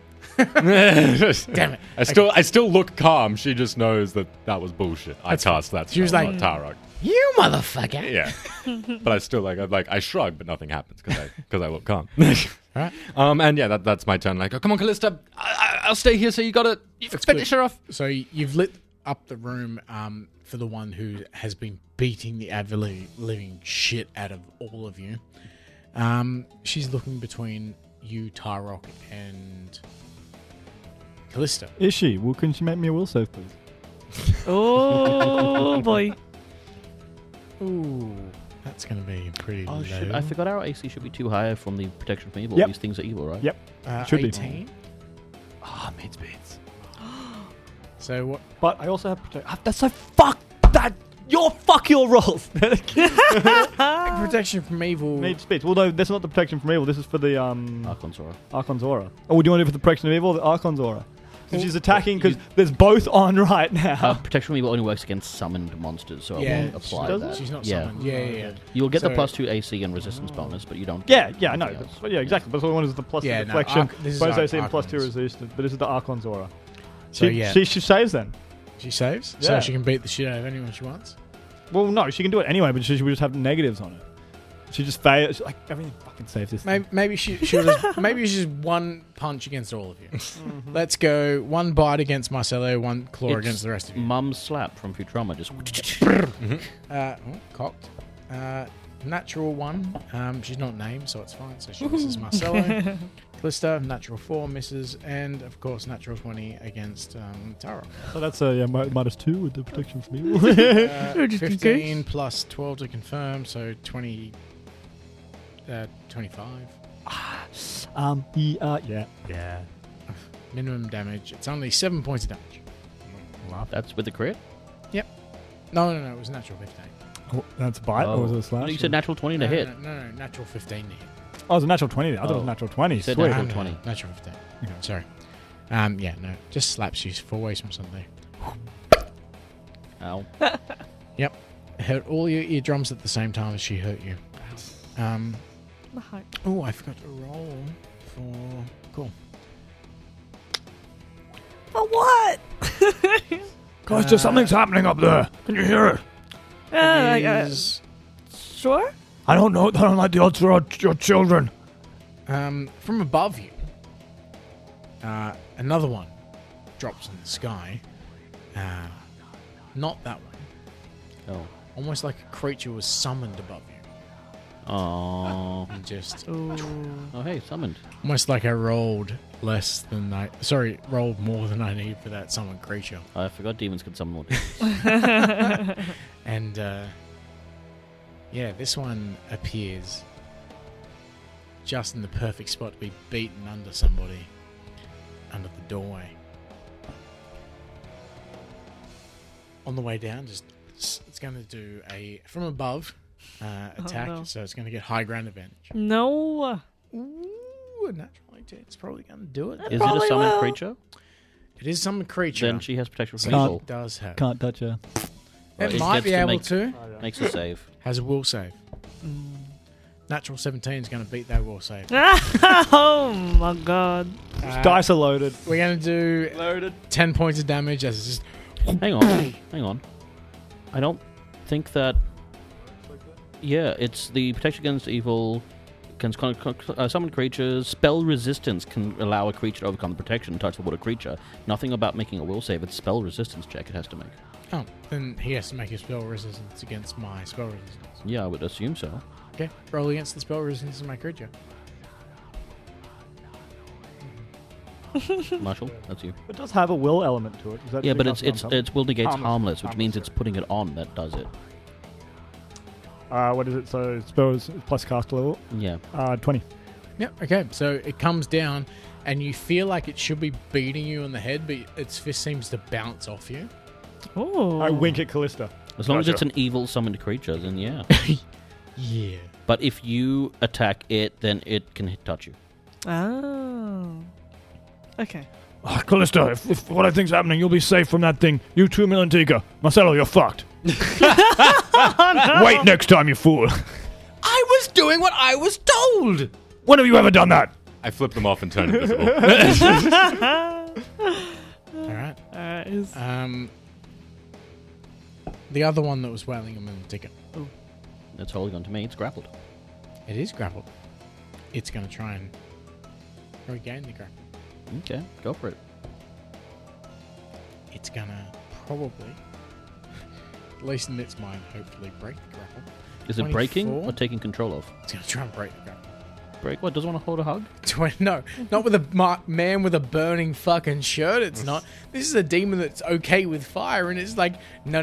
Damn it. I still look calm. She just knows that was bullshit. I cast that She was spell, like, not Tarok. You motherfucker! Yeah. But I still, I shrug, but nothing happens because I look calm. Right. And yeah, that's my turn. Like, oh, come on, Callista. I'll stay here, so you finish her off. So you've lit up the room for the one who has been beating the living shit out of all of you. She's looking between you, Tarok, and Callista. Is she? Well, can she make me a will save, please? Oh, boy. Ooh, that's going to be pretty Oh, low. shit. I forgot our AC should be too high from the protection from evil. Yep. These things are evil, right? Yep. Should be. 18. Ah, mid speeds. So what? But I also have protection. That's so fuck that. Fuck your rolls. Protection from evil. Made speech. Well, no, that's not the protection from evil. This is for the Archon's Aura. Archon's Aura. Oh, what do you want to do for the protection of evil? The Archon's Aura. So she's attacking because there's both on right now. Protection from evil only works against summoned monsters, so Yeah, it won't apply does that. it? She's not Yeah. summoned. Yeah. You'll get the So- +2 AC and resistance bonus, but you don't. Yeah, get I know. anything else. But yeah, exactly. But all I want is the plus Yeah, two no, deflection, this is bonus AC, and Archon's. +2 resistance. But this is the Archon's Aura. So She, yeah, she saves then. she saves, Yeah. so she can beat the shit out of anyone she wants. Well, no, she can do it anyway, but she would just have negatives on it. She just fails. Like everything fucking saves this. Maybe maybe she's one punch against all of you. Let's go one bite against Marcelo, one claw It's against the rest of you. Mum's slap from Futurama just. Cocked. Natural 1. She's not named, so it's fine. So she misses Marcelo. Callista, natural 4 misses, and of course natural 20 against Tara. So that's -2 with the protection from evil. 15 plus 12 to confirm, so 20. 25. Yeah. Minimum damage. It's only 7 points of damage. That's with the crit? No, it was natural 15. Oh, that's a bite, or was it a slash? No, you said natural 20 to No, hit. No, natural 15 to hit. Oh, it was a natural 20 there. I thought it was Oh. natural 20. You said Sweet. natural No, 20. Natural 15. Okay. Sorry. No. Just slaps you 4 ways from something. Ow. Hurt all your eardrums at the same time as she hurt you. Oh, I forgot to roll for... Cool. For what? Guys, something's happening up there. Can you hear it? Yeah, Is sure. I don't know. I don't like the odds for your children. From above you, another one drops in the sky. Not that one. Oh. Almost like a creature was summoned above you. Oh. And just Ooh. Oh, hey, summoned. almost like I rolled rolled more than I need for that summoned creature. I forgot demons could summon more demons. And this one appears just in the perfect spot to be beaten under somebody, under the doorway. On the way down, it's going to do a from above attack, no. so it's going to get high ground advantage. No. Ooh, a natural 18. It's probably going to do it. Is it a Probably summoned will. creature? It is some creature. Then she has protection from Can't- evil. It does have. Can't touch her. Well, It it might gets be to able make- to. Makes a save. Has a will save. Natural 17 is going to beat that will save. Oh my god. Dice are loaded. We're going to do Loaded. 10 points of damage as it's just Hang on. I don't think that. Yeah, it's the protection against evil. Can summon creatures. Spell resistance can allow a creature to overcome the protection and touch the water creature. Nothing about making a will save. It's spell resistance check it has to make. Oh, then he has to make a spell resistance against my spell resistance. Yeah, I would assume so. Okay, roll against the spell resistance of my creature. Marshall, that's you. It does have a will element to it. Is that Yeah, do but nothing it's on top? will negate Harmless. harmless, which means Harmless, it's putting it on that does it. What is it? So spells plus cast level. Yeah. 20. Yep, okay, so it comes down and you feel like it should be beating you on the head, but its fist seems to bounce off you. Oh. I wink at Callista. As long as Gotcha. it's an evil summoned creature, then yeah. Yeah. But if you attack it, then it can touch you. Oh. Okay. Oh, Callista, if what I think's happening, you'll be safe from that thing. You too, Milantica. Marcelo, you're fucked. Wait next time, you fool. I was doing what I was told! When have you ever done that? I flip them off and turn invisible. Alright. Alright. The other one that was wailing him in the ticket. It's holding on to me. It's grappled. It is grappled. It's going to try and regain the grapple. Okay, go for it. It's going to probably, at least in its mind, hopefully break the grapple. Is it breaking 24? or taking control of? It's going to try and break the grapple. Break what? Doesn't want to hold a hug? No, not with a man with a burning fucking shirt. It's not. This is a demon that's okay with fire, and it's like, no.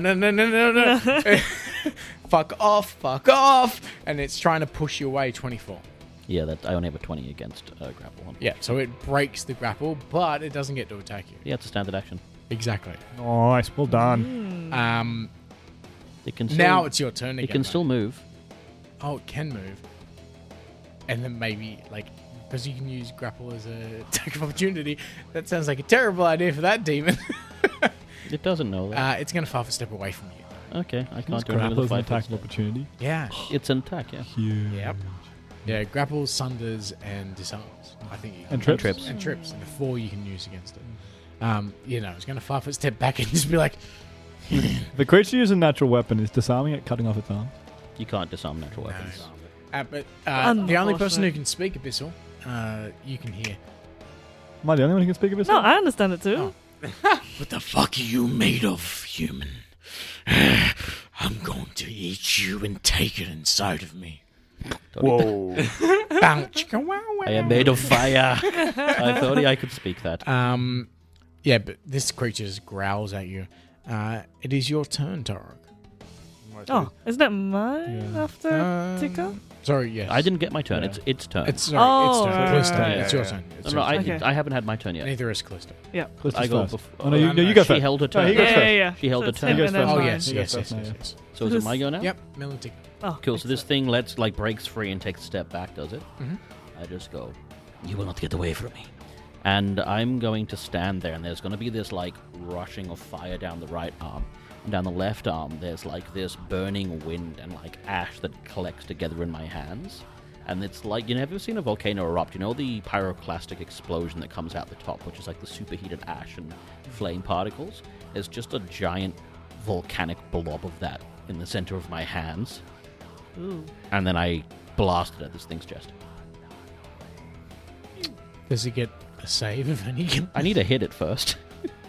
fuck off. And it's trying to push you away 24. Yeah, that I only have a 20 against grapple one. Yeah, so it breaks the grapple, but it doesn't get to attack you. Yeah, it's a standard action. Exactly. Nice, well done. It can still, Now it's your turn again. It can mate. still move. Oh, it can move. And then maybe, because you can use grapple as a attack of opportunity, that sounds like a terrible idea for that demon. It doesn't know that. It's going to half a step away from you. Okay, I It's can't do anything grapple with as an a attack 5 of opportunity. Yeah. It's an attack, yeah. Yep. Yeah, grapples, sunders, and disarms. I think you can And trips. Trips. And trips. And the 4 you can use against it. It's going to half a step back and just be like, The creature using natural weapon is disarming it, cutting off its arm. You can't disarm natural weapons. but the only person who Unfortunate. can speak Abyssal, you can hear. Am I the only one who can speak of this? No, I understand it too. What the fuck are you made of, human? I'm going to eat you and take it inside of me. Whoa. Bounce. I am made of fire. I thought I could speak that. Yeah, but this creature just growls at you. It is your turn, Torok. Oh, isn't it mine after Tika? Sorry, yes. I didn't get my turn. Yeah. It's its turn. It's turn. Oh, It's turn. right. It's your turn. It's no, your I, turn. Okay. I haven't had my turn yet. Neither is Callisto. Callista's I go first. before. Oh, no, you go She first. held her No, turn. he goes first. Yeah. He held So a it's turn. him He goes and then first. Oh, mine. yes, You yes, go yes, first yes, now, yes. So is it my go now? Yep, Melantic. Oh, Cool. So this excellent. thing breaks free and takes a step back, does it? Mhm. I just go, you will not get away from me. And I'm going to stand there, and there's going to be this rushing of fire down the right arm. And down the left arm, there's this burning wind and ash that collects together in my hands. And it's like, have you ever seen a volcano erupt? You know the pyroclastic explosion that comes out the top, which is the superheated ash and flame particles? There's just a giant volcanic blob of that in the center of my hands. Ooh. and then I blasted at this thing's chest. Does he get a save of any? I need to hit it first.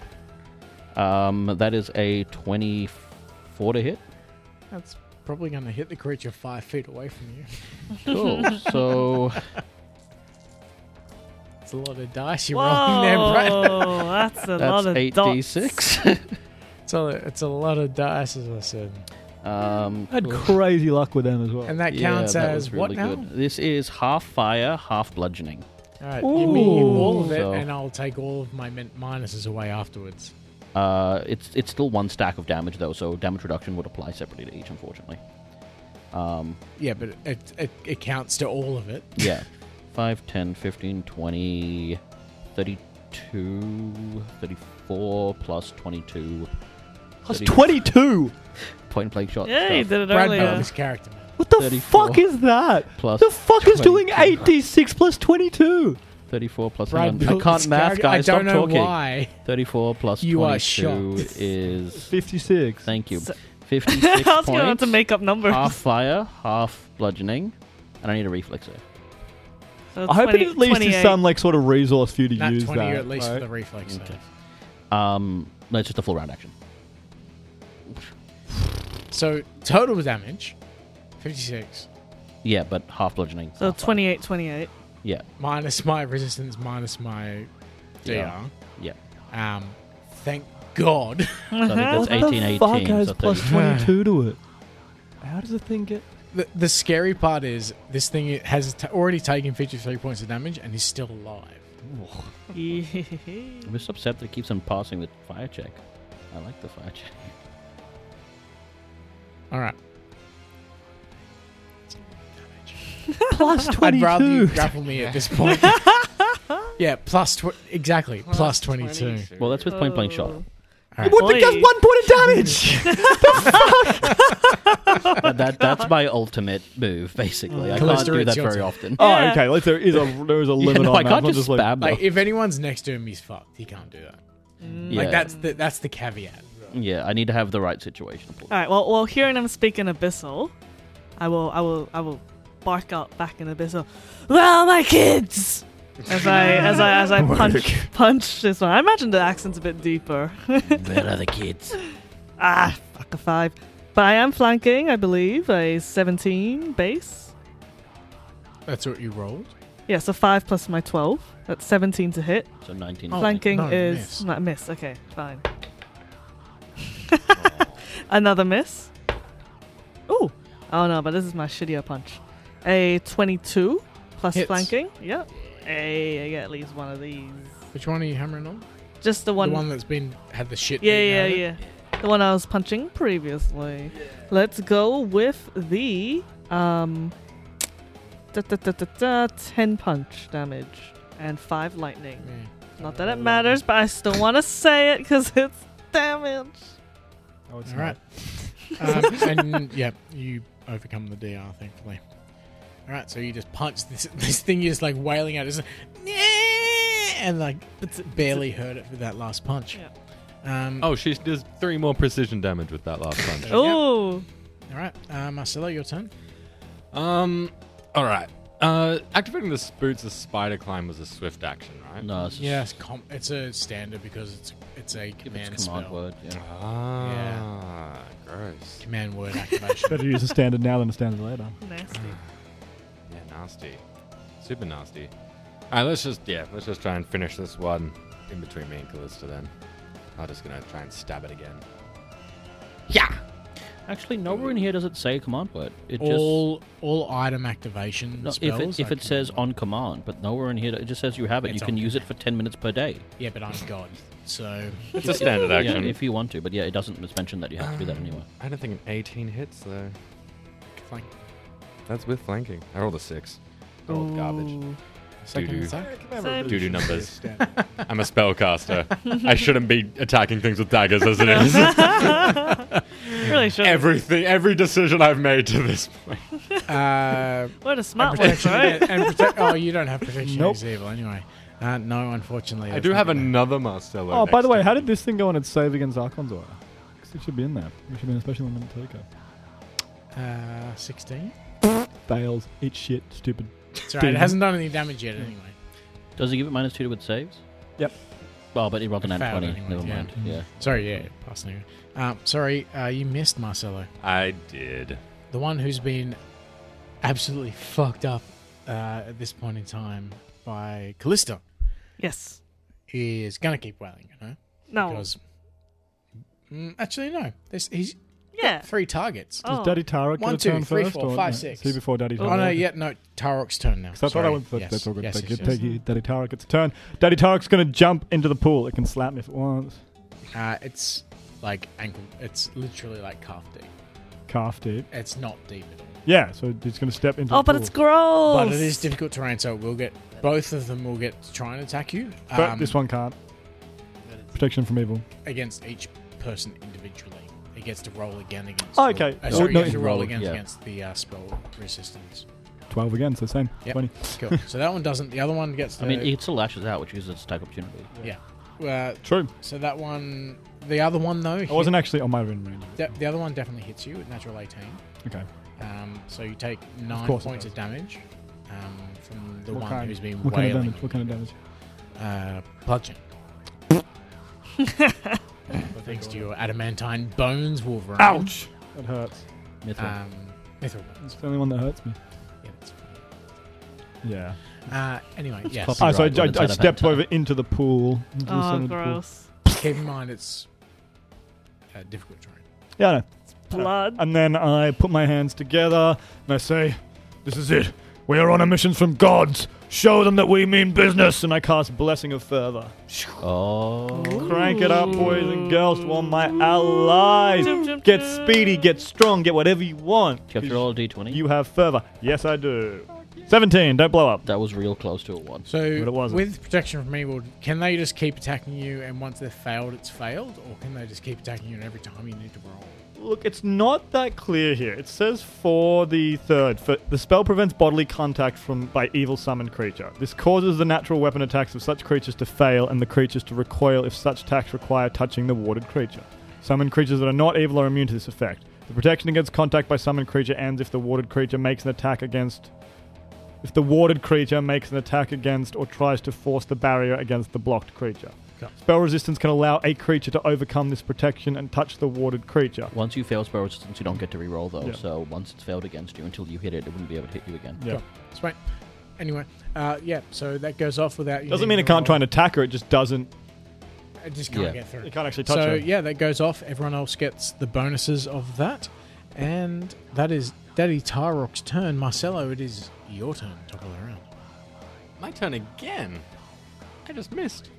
That is a 24 to hit. That's probably going to hit the creature 5 feet away from you. Cool. So It's a lot of dice you're rolling there, Brad. Whoa, that's a lot that's of 8d6. It's a lot of dice, as I said. I had crazy luck with them as well. And that counts that as was what really now? good. This is half fire, half bludgeoning. All right, give me all of it, So- and I'll take all of my minuses away afterwards. It's still one stack of damage though, so damage reduction would apply separately to each, unfortunately. Yeah, but it counts to all of it. Yeah. 5, 10, 15, 20, 32, 34, plus 22. Plus 30 22! Point blank shot. Yeah, you stuff. did it Brad earlier. built this character, man. What the 34 fuck is that? Plus The fuck is doing 22. 8d6 plus 22? 34 plus... Brad hang on. I built can't this math, character. guys. I don't Stop know talking. why. 34 plus You are 22 shocked. is... 56. Thank you. So- 56 I was going to have points. to make up numbers. Half fire, half bludgeoning. And I need a reflex save. So I hope it at least 28. is some like sort of resource for you to Nat use 20 that. at least right? for the reflex Okay. save. No, it's just a full round action. So total damage, 56. Yeah, but half bludgeoning. So half fire. 28, 28. Yeah. Minus my resistance, minus my DR. Yeah. Thank God. So I think that's What 18, the 18. fuck has so plus 30. 22 to it? How does the thing get... The scary part is this thing has already taken 53 points of damage and is still alive. I'm just upset that it keeps on passing the fire check. I like the fire check. All right. Plus I'd rather you 22. grapple me at this point. Yeah, exactly. Plus 22. Well, that's with point blank shot. All right. What the just 1 point of damage? That's my ultimate move, basically. I Callista, can't do it's that your very turn. often. Oh, Yeah. okay. Like there is a limit Yeah, no, on I that. can't Not just like, spam Like them. if anyone's next to him, he's fucked. He can't do that. Yeah. Like that's the caveat. Yeah, I need to have the right situation. For All right. Well, hearing him speak in Abyssal, I will bark out back in Abyssal. Well, my kids. As I punch this one. I imagine the accent's a bit deeper. Where are the kids? Fuck a 5. But I am flanking, I believe, a 17 base. That's what you rolled. Yeah, so 5 plus my 12. That's 17 to hit. So 19. Oh. Flanking no, is miss. not miss. Okay, fine. Another miss. Ooh. Oh no, but this is my shittier punch. A 22 plus Hits. flanking. Yep. Hey, I get at least one of these. Which one are you hammering on? Just the one. The one that's had the shit. Yeah, beaten yeah, out of it? yeah. The one I was punching previously. Let's go with the 10 punch damage and 5 lightning. Yeah. Not that it matters, but I still want to say it because it's damage. Oh, it's All right. And yeah, you overcome the DR, thankfully. All right, so you just punch this thing. You're just like wailing at it, just like, and like barely hurt it with that last punch. Yeah. Oh, she does 3 more precision damage with that last punch. Oh, All right, Marcelo, your turn. All right. Activating the boots of spider climb was a swift action, right? No, it's just Yeah, it's a standard because it's a command it's command spell. word. Yeah. Ah, gross. Command word activation. better use a standard now than a standard later. nasty. Yeah, nasty. Super nasty. Alright, let's just try and finish this one in between me and Callista then. I'm just gonna try and stab it again. Actually, nowhere in here does it say command word. It all item activation just spells. if are it says command on command, but nowhere in here it just says you have it. It's you can on use it for 10 minutes per day. word. Yeah, but I'm God, so It's a standard Yeah, action. if you want to, but yeah, it doesn't mention that you have to do that anyway. I don't think an 18 hits though. like That's with flanking. I rolled a 6. I rolled garbage. Ooh. second Doo-doo. attack. Same. Doo-doo numbers. I'm a spellcaster. I shouldn't be attacking things with daggers as it is. Really should. Every decision I've made to this point. What a And smart one, protection right? oh, you don't have protection Nope. against evil anyway. No, unfortunately. I that's do not have gonna- another Marcelo. Oh, by next the way, to how me. did this thing go on its save against Archon's Aura? Because it should be in there. It should be in a special element token. 16. Fails. Eat shit, stupid. It's alright. It hasn't done any damage yet anyway. Does he give it -2 to its saves? Yep. Oh, but he rolled a nat Failed 20. anyway, Never yeah. mind. Yeah. Sorry, yeah, pass anyway. Sorry, you missed Marcelo. I did. The one who's been absolutely fucked up at this point in time by Callista Yes. is gonna keep wailing, No. Because actually no, he's Yeah. 3 targets. Oh. Does Daddy Tarok One, get a turn 2, 3, first? 4, or 5, no? 6. See before Daddy Tarok. Oh no, yeah, no, Tarok's turn now. Because I thought I Sorry. went first. Yes. That's all good. Yes, Thank yes, you. yes. Thank you. Daddy Tarok gets a turn. Daddy Tarok's going to jump into the pool. It can slap me if it wants. It's like ankle. It's literally like calf deep. Calf deep. It's not deep at all. Yeah, so it's going to step into Oh, the but pool. it's gross. But it is difficult terrain, so we'll get both of them will get to try and attack you. But this one can't. Protection from evil. Against each person individually. It gets to roll again against. Oh, okay. Sorry, No, you get to roll roll, again yeah. against the spell resistance. 12 again, so same. Yep. 20. Cool. So that one doesn't. The other one gets. I mean, it still lashes out, which is its attack opportunity. True. So that one. The other one though. I wasn't actually on my own range. The other one definitely hits you at natural 18. Okay. So you take 9 course it points does. of damage from the What one kind? who's been What kind of wailing. damage? What kind of damage? Bludgeon. Thanks to your adamantine bones, Wolverine. Ouch! That hurts. Mithril. Mithril. It's the only one that hurts me. Yeah, that's Yeah. anyway, yes. copy- So Right, when it's I out of stepped hand. over into the pool. Into the Oh, center of the pool. gross. Keep in mind it's difficult terrain. Yeah, I know. Blood. And then I put my hands together and I say, "This is it. We are on a mission from gods. Show them that we mean business." And I cast Blessing of Fervor. Oh. Crank it up, boys and girls, to all my allies. Jump, jump, Get jump. speedy, get strong, get whatever you want. Do you have to roll a d20? You have fervor. Yes, I do. 17. Don't blow up. That was real close to a 1. So, But it wasn't. with protection from evil, can they just keep attacking you and once they've failed, it's failed? Or can they just keep attacking you and every time you need to roll? Look, it's not that clear here. It says for the third, the spell prevents bodily contact by evil summoned creature. This causes the natural weapon attacks of such creatures to fail and the creatures to recoil if such attacks require touching the warded creature. Summoned creatures that are not evil are immune to this effect. The protection against contact by summoned creature ends if the warded creature makes an attack against... If the warded creature makes an attack against or tries to force the barrier against the blocked creature. Okay. Spell resistance can allow a creature to overcome this protection and touch the warded creature. Once you fail spell resistance, you don't get to reroll though. Yeah. So once it's failed against you, until you hit it, it wouldn't be able to hit you again. Yeah. Sweet. Anyway, so that goes off without you. Doesn't mean it can't try and attack her, it just doesn't. It just can't Yeah. get through. It can't actually touch So, her. yeah, that goes off. Everyone else gets the bonuses of that. And that is Daddy Tarok's turn. Marcelo, it is your turn. Top of the round. My turn again. I just missed.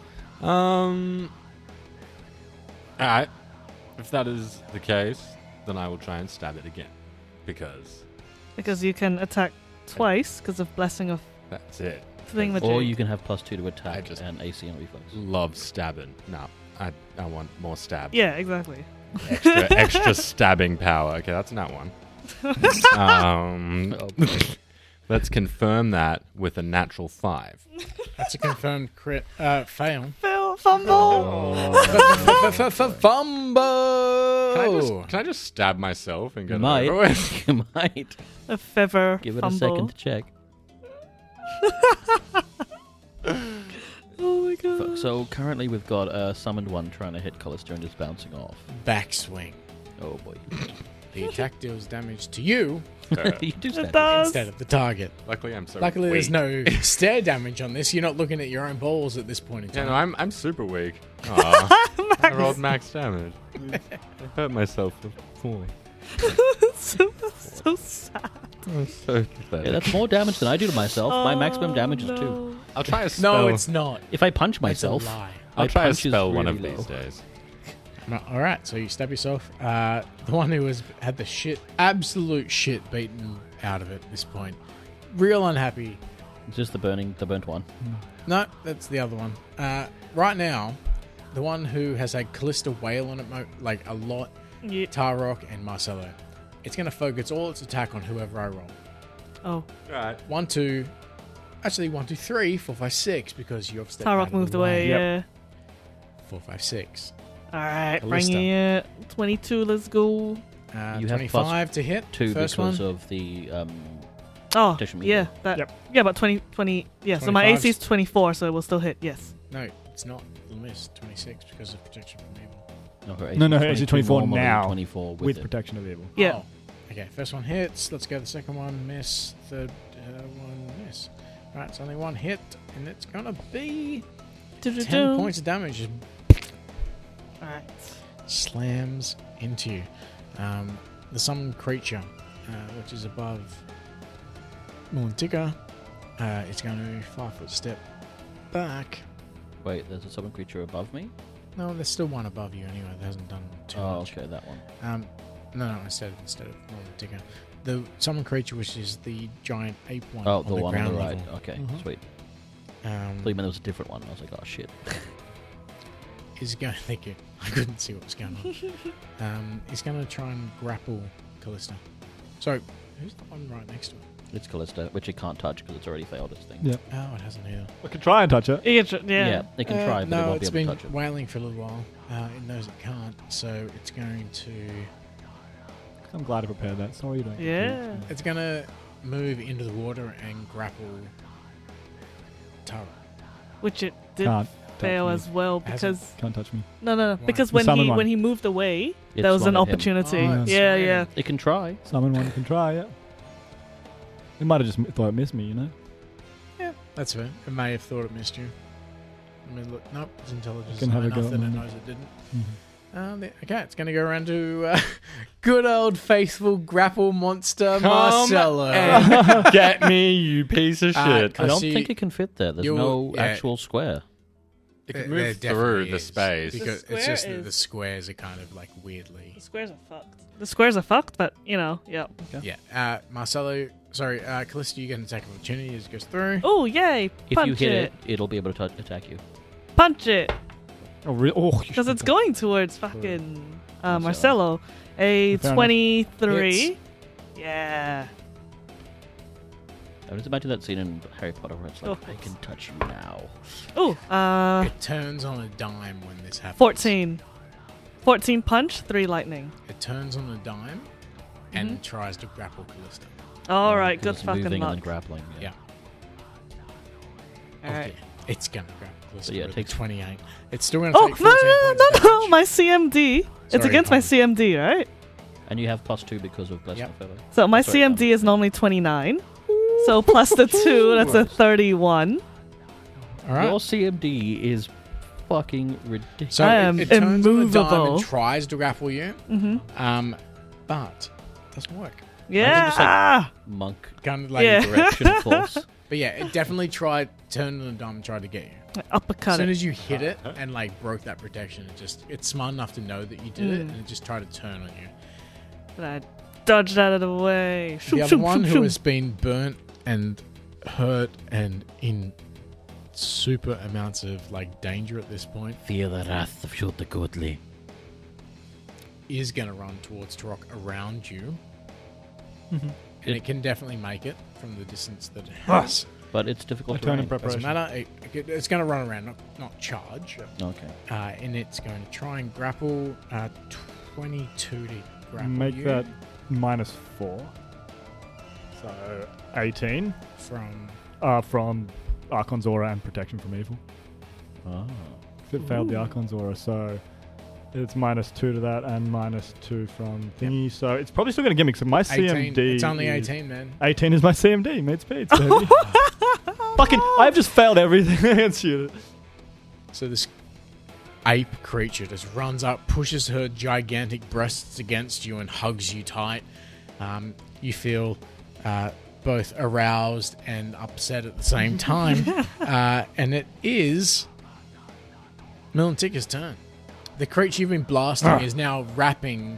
Alright. If that is the case, then I will try and stab it again. Because You can attack twice because of Blessing of that's it. Thingamajig. Or you can have +2 to I attack just- and AC and reflex. Love stabbing. No, I want more stab. Yeah, exactly. Extra stabbing power. Okay, that's not one. Oh, Let's confirm that with a natural 5. That's a confirmed crit. Fail. Phil, fumble. Oh. Fumble! Can I just stab myself and You get might. it over with? You might. A feather Give it fumble. a second to check. Oh my god. So currently we've got a summoned one trying to hit Callista and just bouncing off. Backswing. Oh boy. The attack deals damage to you You do It stand. does. instead of the target. Luckily, I'm so Luckily, weak. there's no stare damage on this. You're not looking at your own balls at this point in Yeah, time. no, I'm super weak. Aw, I rolled max damage. I hurt myself for falling. so sad. I'm so pathetic. Yeah, that's more damage than I do to myself. My maximum damage is 2. no. I'll try a spell. No, it's not. If I punch It's myself, a lie. I'll my try a punch is spell one really of these low. days. No, all right, so you stab yourself. The one who had the absolute shit beaten out of it at this point. Real unhappy. It's just the burnt one. No, that's the other one. Right now, the one who has had Callista wail on it like a lot, Yeah. Tarok and Marcelo. It's going to focus all its attack on whoever I roll. Oh, Right. 1, 2, actually 1, 2, 3, 4, 5, 6 because you have stepped out Tarok of the moved way. away. Yep. Yeah. 4, 5, 6. All right, Callista. bringing it 22. Let's go. You have 25 to hit. 2 First because one. of the Oh, Protection from yeah. evil. That. Yep. Yeah, about 20. Yeah, so my 25's AC is 24, so it will still hit. Yes. No, it's not. It'll miss 26 because of protection from evil. No, AC 24 normally, now, 24 with it. protection of evil. Yeah. Oh. Okay, first one hits. Let's go the second one. Miss. Third one miss. Alright, it's only one hit, and it's gonna be 10 points of damage. Just Alright. slams into you. The summoned creature, which is above Mulantika, it's going to 5-foot step back. Wait, there's a summon creature above me? No, there's still one above you anyway. That hasn't done too Oh, much. okay, that one. No, instead of Mulantika. The summoned creature, which is the giant ape one. Oh, on the one on ground the right. level, Okay, Mhm. sweet. I thought you meant there was a different one. I was like, oh shit. is going. Thank you. I couldn't see what was going on. He's going to try and grapple Callista. So, who's the one right next to it? It's Callista, which it can't touch because it's already failed its thing. Yeah. Oh, it hasn't either. I could try and touch it. Yeah. It can try, but no, it won't be it's able been to touch it. wailing for a little while. It knows it can't, so it's going to. I'm glad I prepared that. Sorry, you don't. Yeah. It's going to move into the water and grapple Tara. Which it did Can't fail touch as well Has because Can't touch me. no. Why? Because The when summon he one. when he moved away, It there was an swung at him. opportunity. Oh, that's yeah, right. yeah. It can try. Summon one can try, yeah. It might have just thought it missed me, you know? That's fair. It may have thought it missed you. I mean, look, nope, it's intelligence Can have high a go enough at that it mine. knows it didn't. Okay, it's going to go around to good old faithful grapple monster Marcelo. and get me, you piece of shit. I don't see think it can fit there. There's you're- no yeah. actual square. It can There move definitely through the is, space. because The it's just square that the is- squares are kind of like weirdly. The squares are fucked. The squares are fucked, but yeah. Yeah, Marcelo. Sorry, Callista, you get an attack of opportunity as it goes through. Oh yay! If Punch you hit it, it'll be able to attack you. Punch it Oh, really? Oh, because it's going towards fucking Marcelo. Marcelo. A Fair enough. 23. Hits. Yeah. I just imagine that scene in Harry Potter where it's like, Oh. I can touch you now. Oh, It turns on a dime when this happens. 14. 14 punch, 3 lightning. It turns on a dime and tries to grapple Callista. All right, 'Cause good it's fucking moving and then luck. grappling. Yeah. All right. Okay. It's gonna grapple Callista. But yeah, it with a takes- 28. It's still gonna Oh take no 14 no points of no no! damage. My CMD. It's Sorry, against my Tom. CMD, right? And you have +2 because of Blessed Yep. Feather. So my Sorry, CMD is normally 29. So plus the 2, that's a 31. All right. Your CMD is fucking ridiculous. So I am it turns on the dime immovable. and tries to grapple you, Mm-hmm. but doesn't work. Yeah. just, like- Monk Kind of like, Yeah. direction force. but yeah, it definitely turned on the dime and tried to get you. Uppercut As soon it. as you hit it and like broke that protection, it's smart enough to know that you did it, and it just tried to turn on you. But I dodged out of the way. The other one who has been burnt and hurt and in super amounts of like danger at this point Fear the wrath of Shoot the Godly. is going to run towards Turok around you, Mm-hmm. and it can definitely make it from the distance that it has. But it's difficult I to turn in range. preparation. Doesn't matter. It's going to run around, not charge. Okay. And it's going to try and grapple 22 to grapple Make you that -4. So 18 from from Archon's Aura and protection from evil. Oh. If it failed the Archon's Aura, so it's -2 to that and -2 from thingy. So it's probably still going to give me because my 18. CMD. It's only is- 18, man. 18 is my CMD, mate. Speeds, baby. Fucking, I've just failed everything against you. So this ape creature just runs up, pushes her gigantic breasts against you, and hugs you tight. You feel both aroused and upset at the same time. And it is Milantika's turn. The creature you've been blasting is now wrapping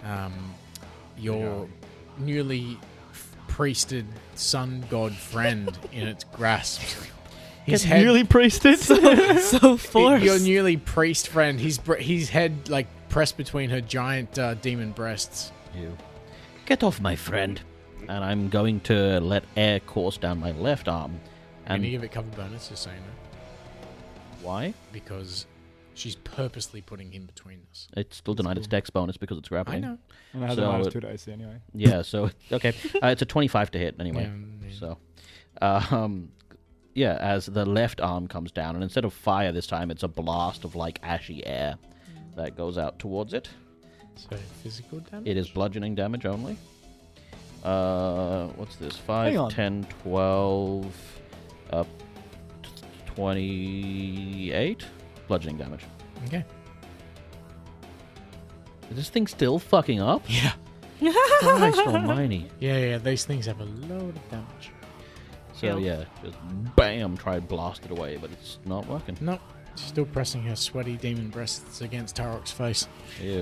your newly priested sun god friend in its grasp. His head, Newly priested. so forced. your newly priest friend, his head like pressed between her giant demon breasts. You. Get off, my friend. And I'm going to let air course down my left arm. Can And you give it cover bonus, just so you know? why? Because She's purposely putting him between us. It's still denied its dex bonus because it's I grappling. know. And it has So a it- -2 to AC anyway. Yeah, so okay, it's a 25 to hit anyway. Yeah. So, yeah, as the left arm comes down, and instead of fire this time, it's a blast of like ashy air that goes out towards it. So physical damage. It is bludgeoning damage only. What's this? Hang 5, on. 10, 12, 28 bludgeoning damage. Okay. Is this thing still fucking up? Yeah. Christ almighty. Yeah. These things have a load of damage. So Kill. yeah, just bam, try and blast it away, but it's not working. Nope. She's still pressing her sweaty demon breasts against Tarok's face. Ew.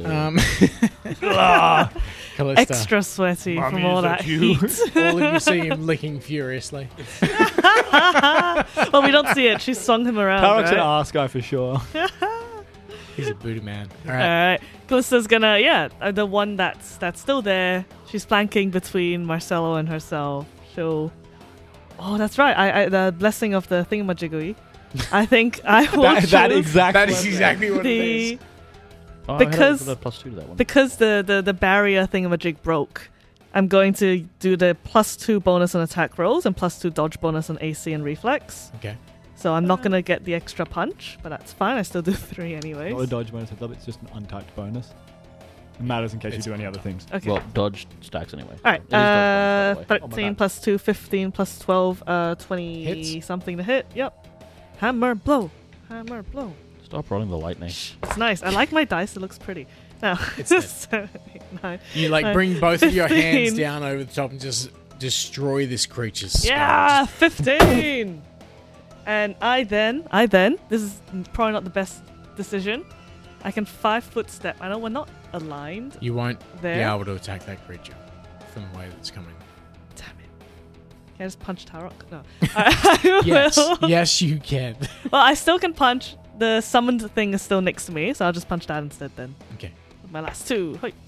Callista. Extra sweaty Mummy, from all is that that you? heat. All of you see him licking furiously. Well, we don't see it. She swung him around. Tarok's an right? arse guy for sure. He's a booty man. All All right. right, Callista's gonna the one that's still there. She's flanking between Marcelo and herself. She'll. Oh, that's right. I the blessing of the thingamajiggery. I think I will that choose exact. That is exactly what it the is. Oh, I had because- the +2 to that one. because the barrier thingamajig broke. I'm going to do the +2 bonus on attack rolls and +2 dodge bonus on AC and reflex. Okay. So I'm not gonna get the extra punch, but that's fine. I still do 3 anyways. Not a dodge bonus, it's just an untyped bonus. It matters in case It's you do any other things. Okay. Well, dodge stacks anyway. All right. It is dodge bonus, by the way. 13 bad. plus 2, 15 plus 12, 20 Hits. something to hit. Yep. Hammer blow. Hammer blow. Stop rolling the lightning. It's nice. I like my dice. It looks pretty. Now, It's dead. 7, 8, 9. You bring both of your hands 15. down over the top and just destroy this creature's skull. Yeah, 15. And I then, this is probably not the best decision. I can 5-foot step. I know we're not aligned You won't be there. able to attack that creature from the way that's coming. Damn it. Can I just punch Tarok? No. I Yes. will. Yes, you can. Well, I still can punch. The summoned thing is still next to me, so I'll just punch that instead then. Okay. With my last 2. Hoi.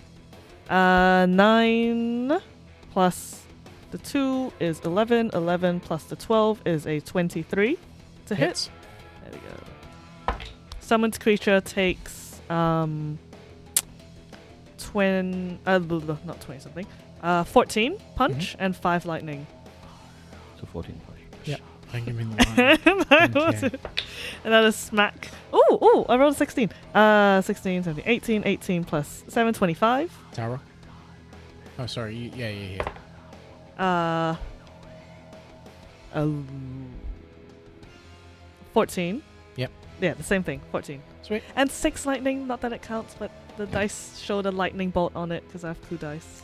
9 plus the 2 is 11. 11 plus the 12 is a 23 to hit. Hits. There we go. Summoned creature takes 20 not 20 something. 14 punch and 5 lightning. So 14 push. Don't give me the line. Okay. Another smack. Ooh, I rolled a 16. 16, 17, 18, 18 plus 7, 25. Tara? Oh, sorry. You're here. 14. Yep. Yeah, the same thing. 14. Sweet. And 6 lightning. Not that it counts, but the dice showed a lightning bolt on it because I have 2 dice.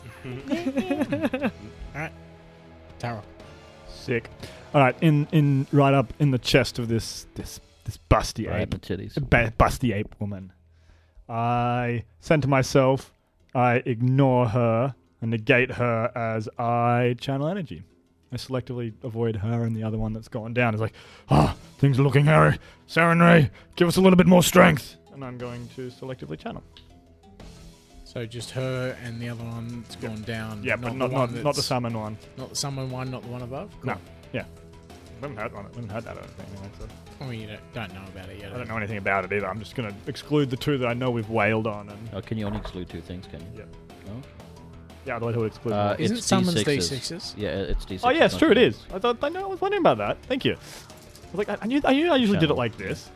Tara. Sick. All right, in right up in the chest of this busty Right, ape, the titties. busty ape woman. I said to myself, I ignore her and negate her as I channel energy. I selectively avoid her, and the other one that's gone down is like, things are looking hairy. Sarenrae, give us a little bit more strength. And I'm going to selectively channel. So just her and the other one that's gone down. Yeah, but not one the that's- summon one. Not the summon one, not the one above? No. I haven't heard that, I don't think. Anyway, so I mean, you don't know about it yet. I don't know anything about it either. I'm just going to exclude the 2 that I know we've wailed on. And Oh, can you only exclude 2 things, can you? Yeah. No? yeah, otherwise it would exclude one. Isn't It's summons D6s. D6s? Yeah, it's D6. Oh, yeah, it's not true, it D6s. is. I was wondering about that. Thank you. I was like, I knew I usually did it Channel. like this.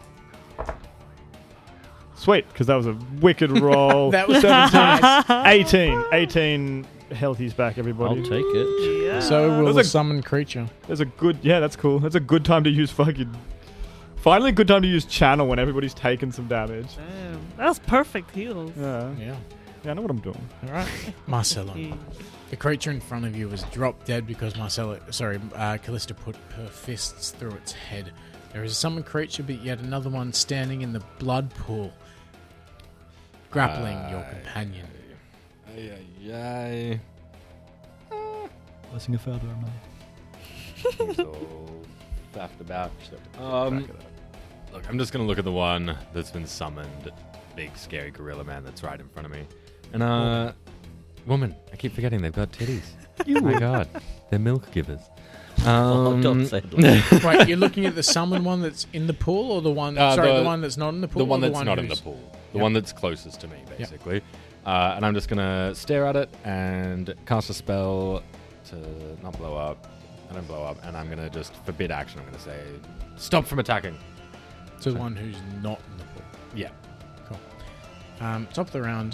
Sweet, because that was a wicked roll. That was 17. 18 healthy's back, everybody. I'll take it. Yeah. So will Those the are- summon creature. There's a good, yeah, that's cool. That's a good time to use finally a good time to use channel when everybody's taken some damage. Damn. That was perfect heals. Yeah, Yeah. I know what I'm doing. All right. Marcelo. Yeah. The creature in front of you was dropped dead because Callista put her fists through its head. There is a summoned creature, but yet another one standing in the blood pool, grappling your companion. Ay. Blessing a further, am I? He's all faffed about. Look, I'm just gonna look at the one that's been summoned. Big, scary gorilla man that's right in front of me. And, woman, I keep forgetting they've got titties. Oh my god. They're milk givers. Don't say it. Wait, you're looking at the summon one that's in the pool, or the one? the one that's not in the pool. The one or that's not in the who's- pool. The Yep. one that's closest to me, basically. And I'm just gonna stare at it and cast a spell to not blow up. I don't blow up, and I'm gonna just forbid action. I'm gonna say, stop from attacking. To the one who's not in the pool. Yeah. Cool. Top of the round,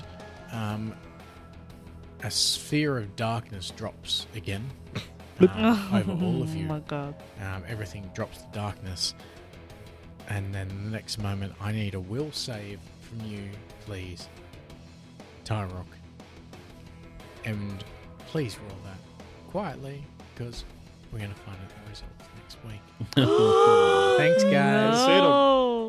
a sphere of darkness drops again over all of Oh you. my god. Everything drops to darkness, and then the next moment, I need a will save from you, please, Tyrock. And please roll that quietly, because we're going to find out the results next week. Thanks, guys. No.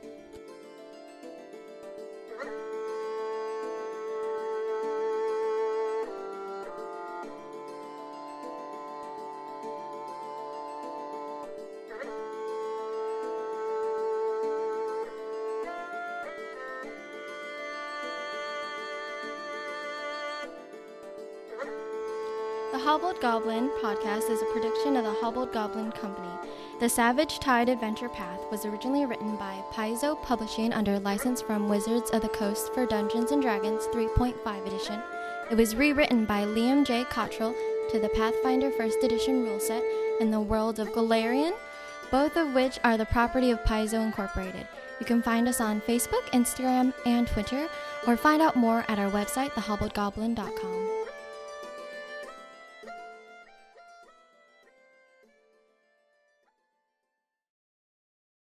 The Hobbled Goblin podcast is a production of the Hobbled Goblin Company. The Savage Tide Adventure Path was originally written by Paizo Publishing under license from Wizards of the Coast for Dungeons & Dragons 3.5 edition. It was rewritten by Liam J. Cottrell to the Pathfinder 1st edition rule set and the world of Golarion, both of which are the property of Paizo Incorporated. You can find us on Facebook, Instagram, and Twitter, or find out more at our website, thehobbledgoblin.com.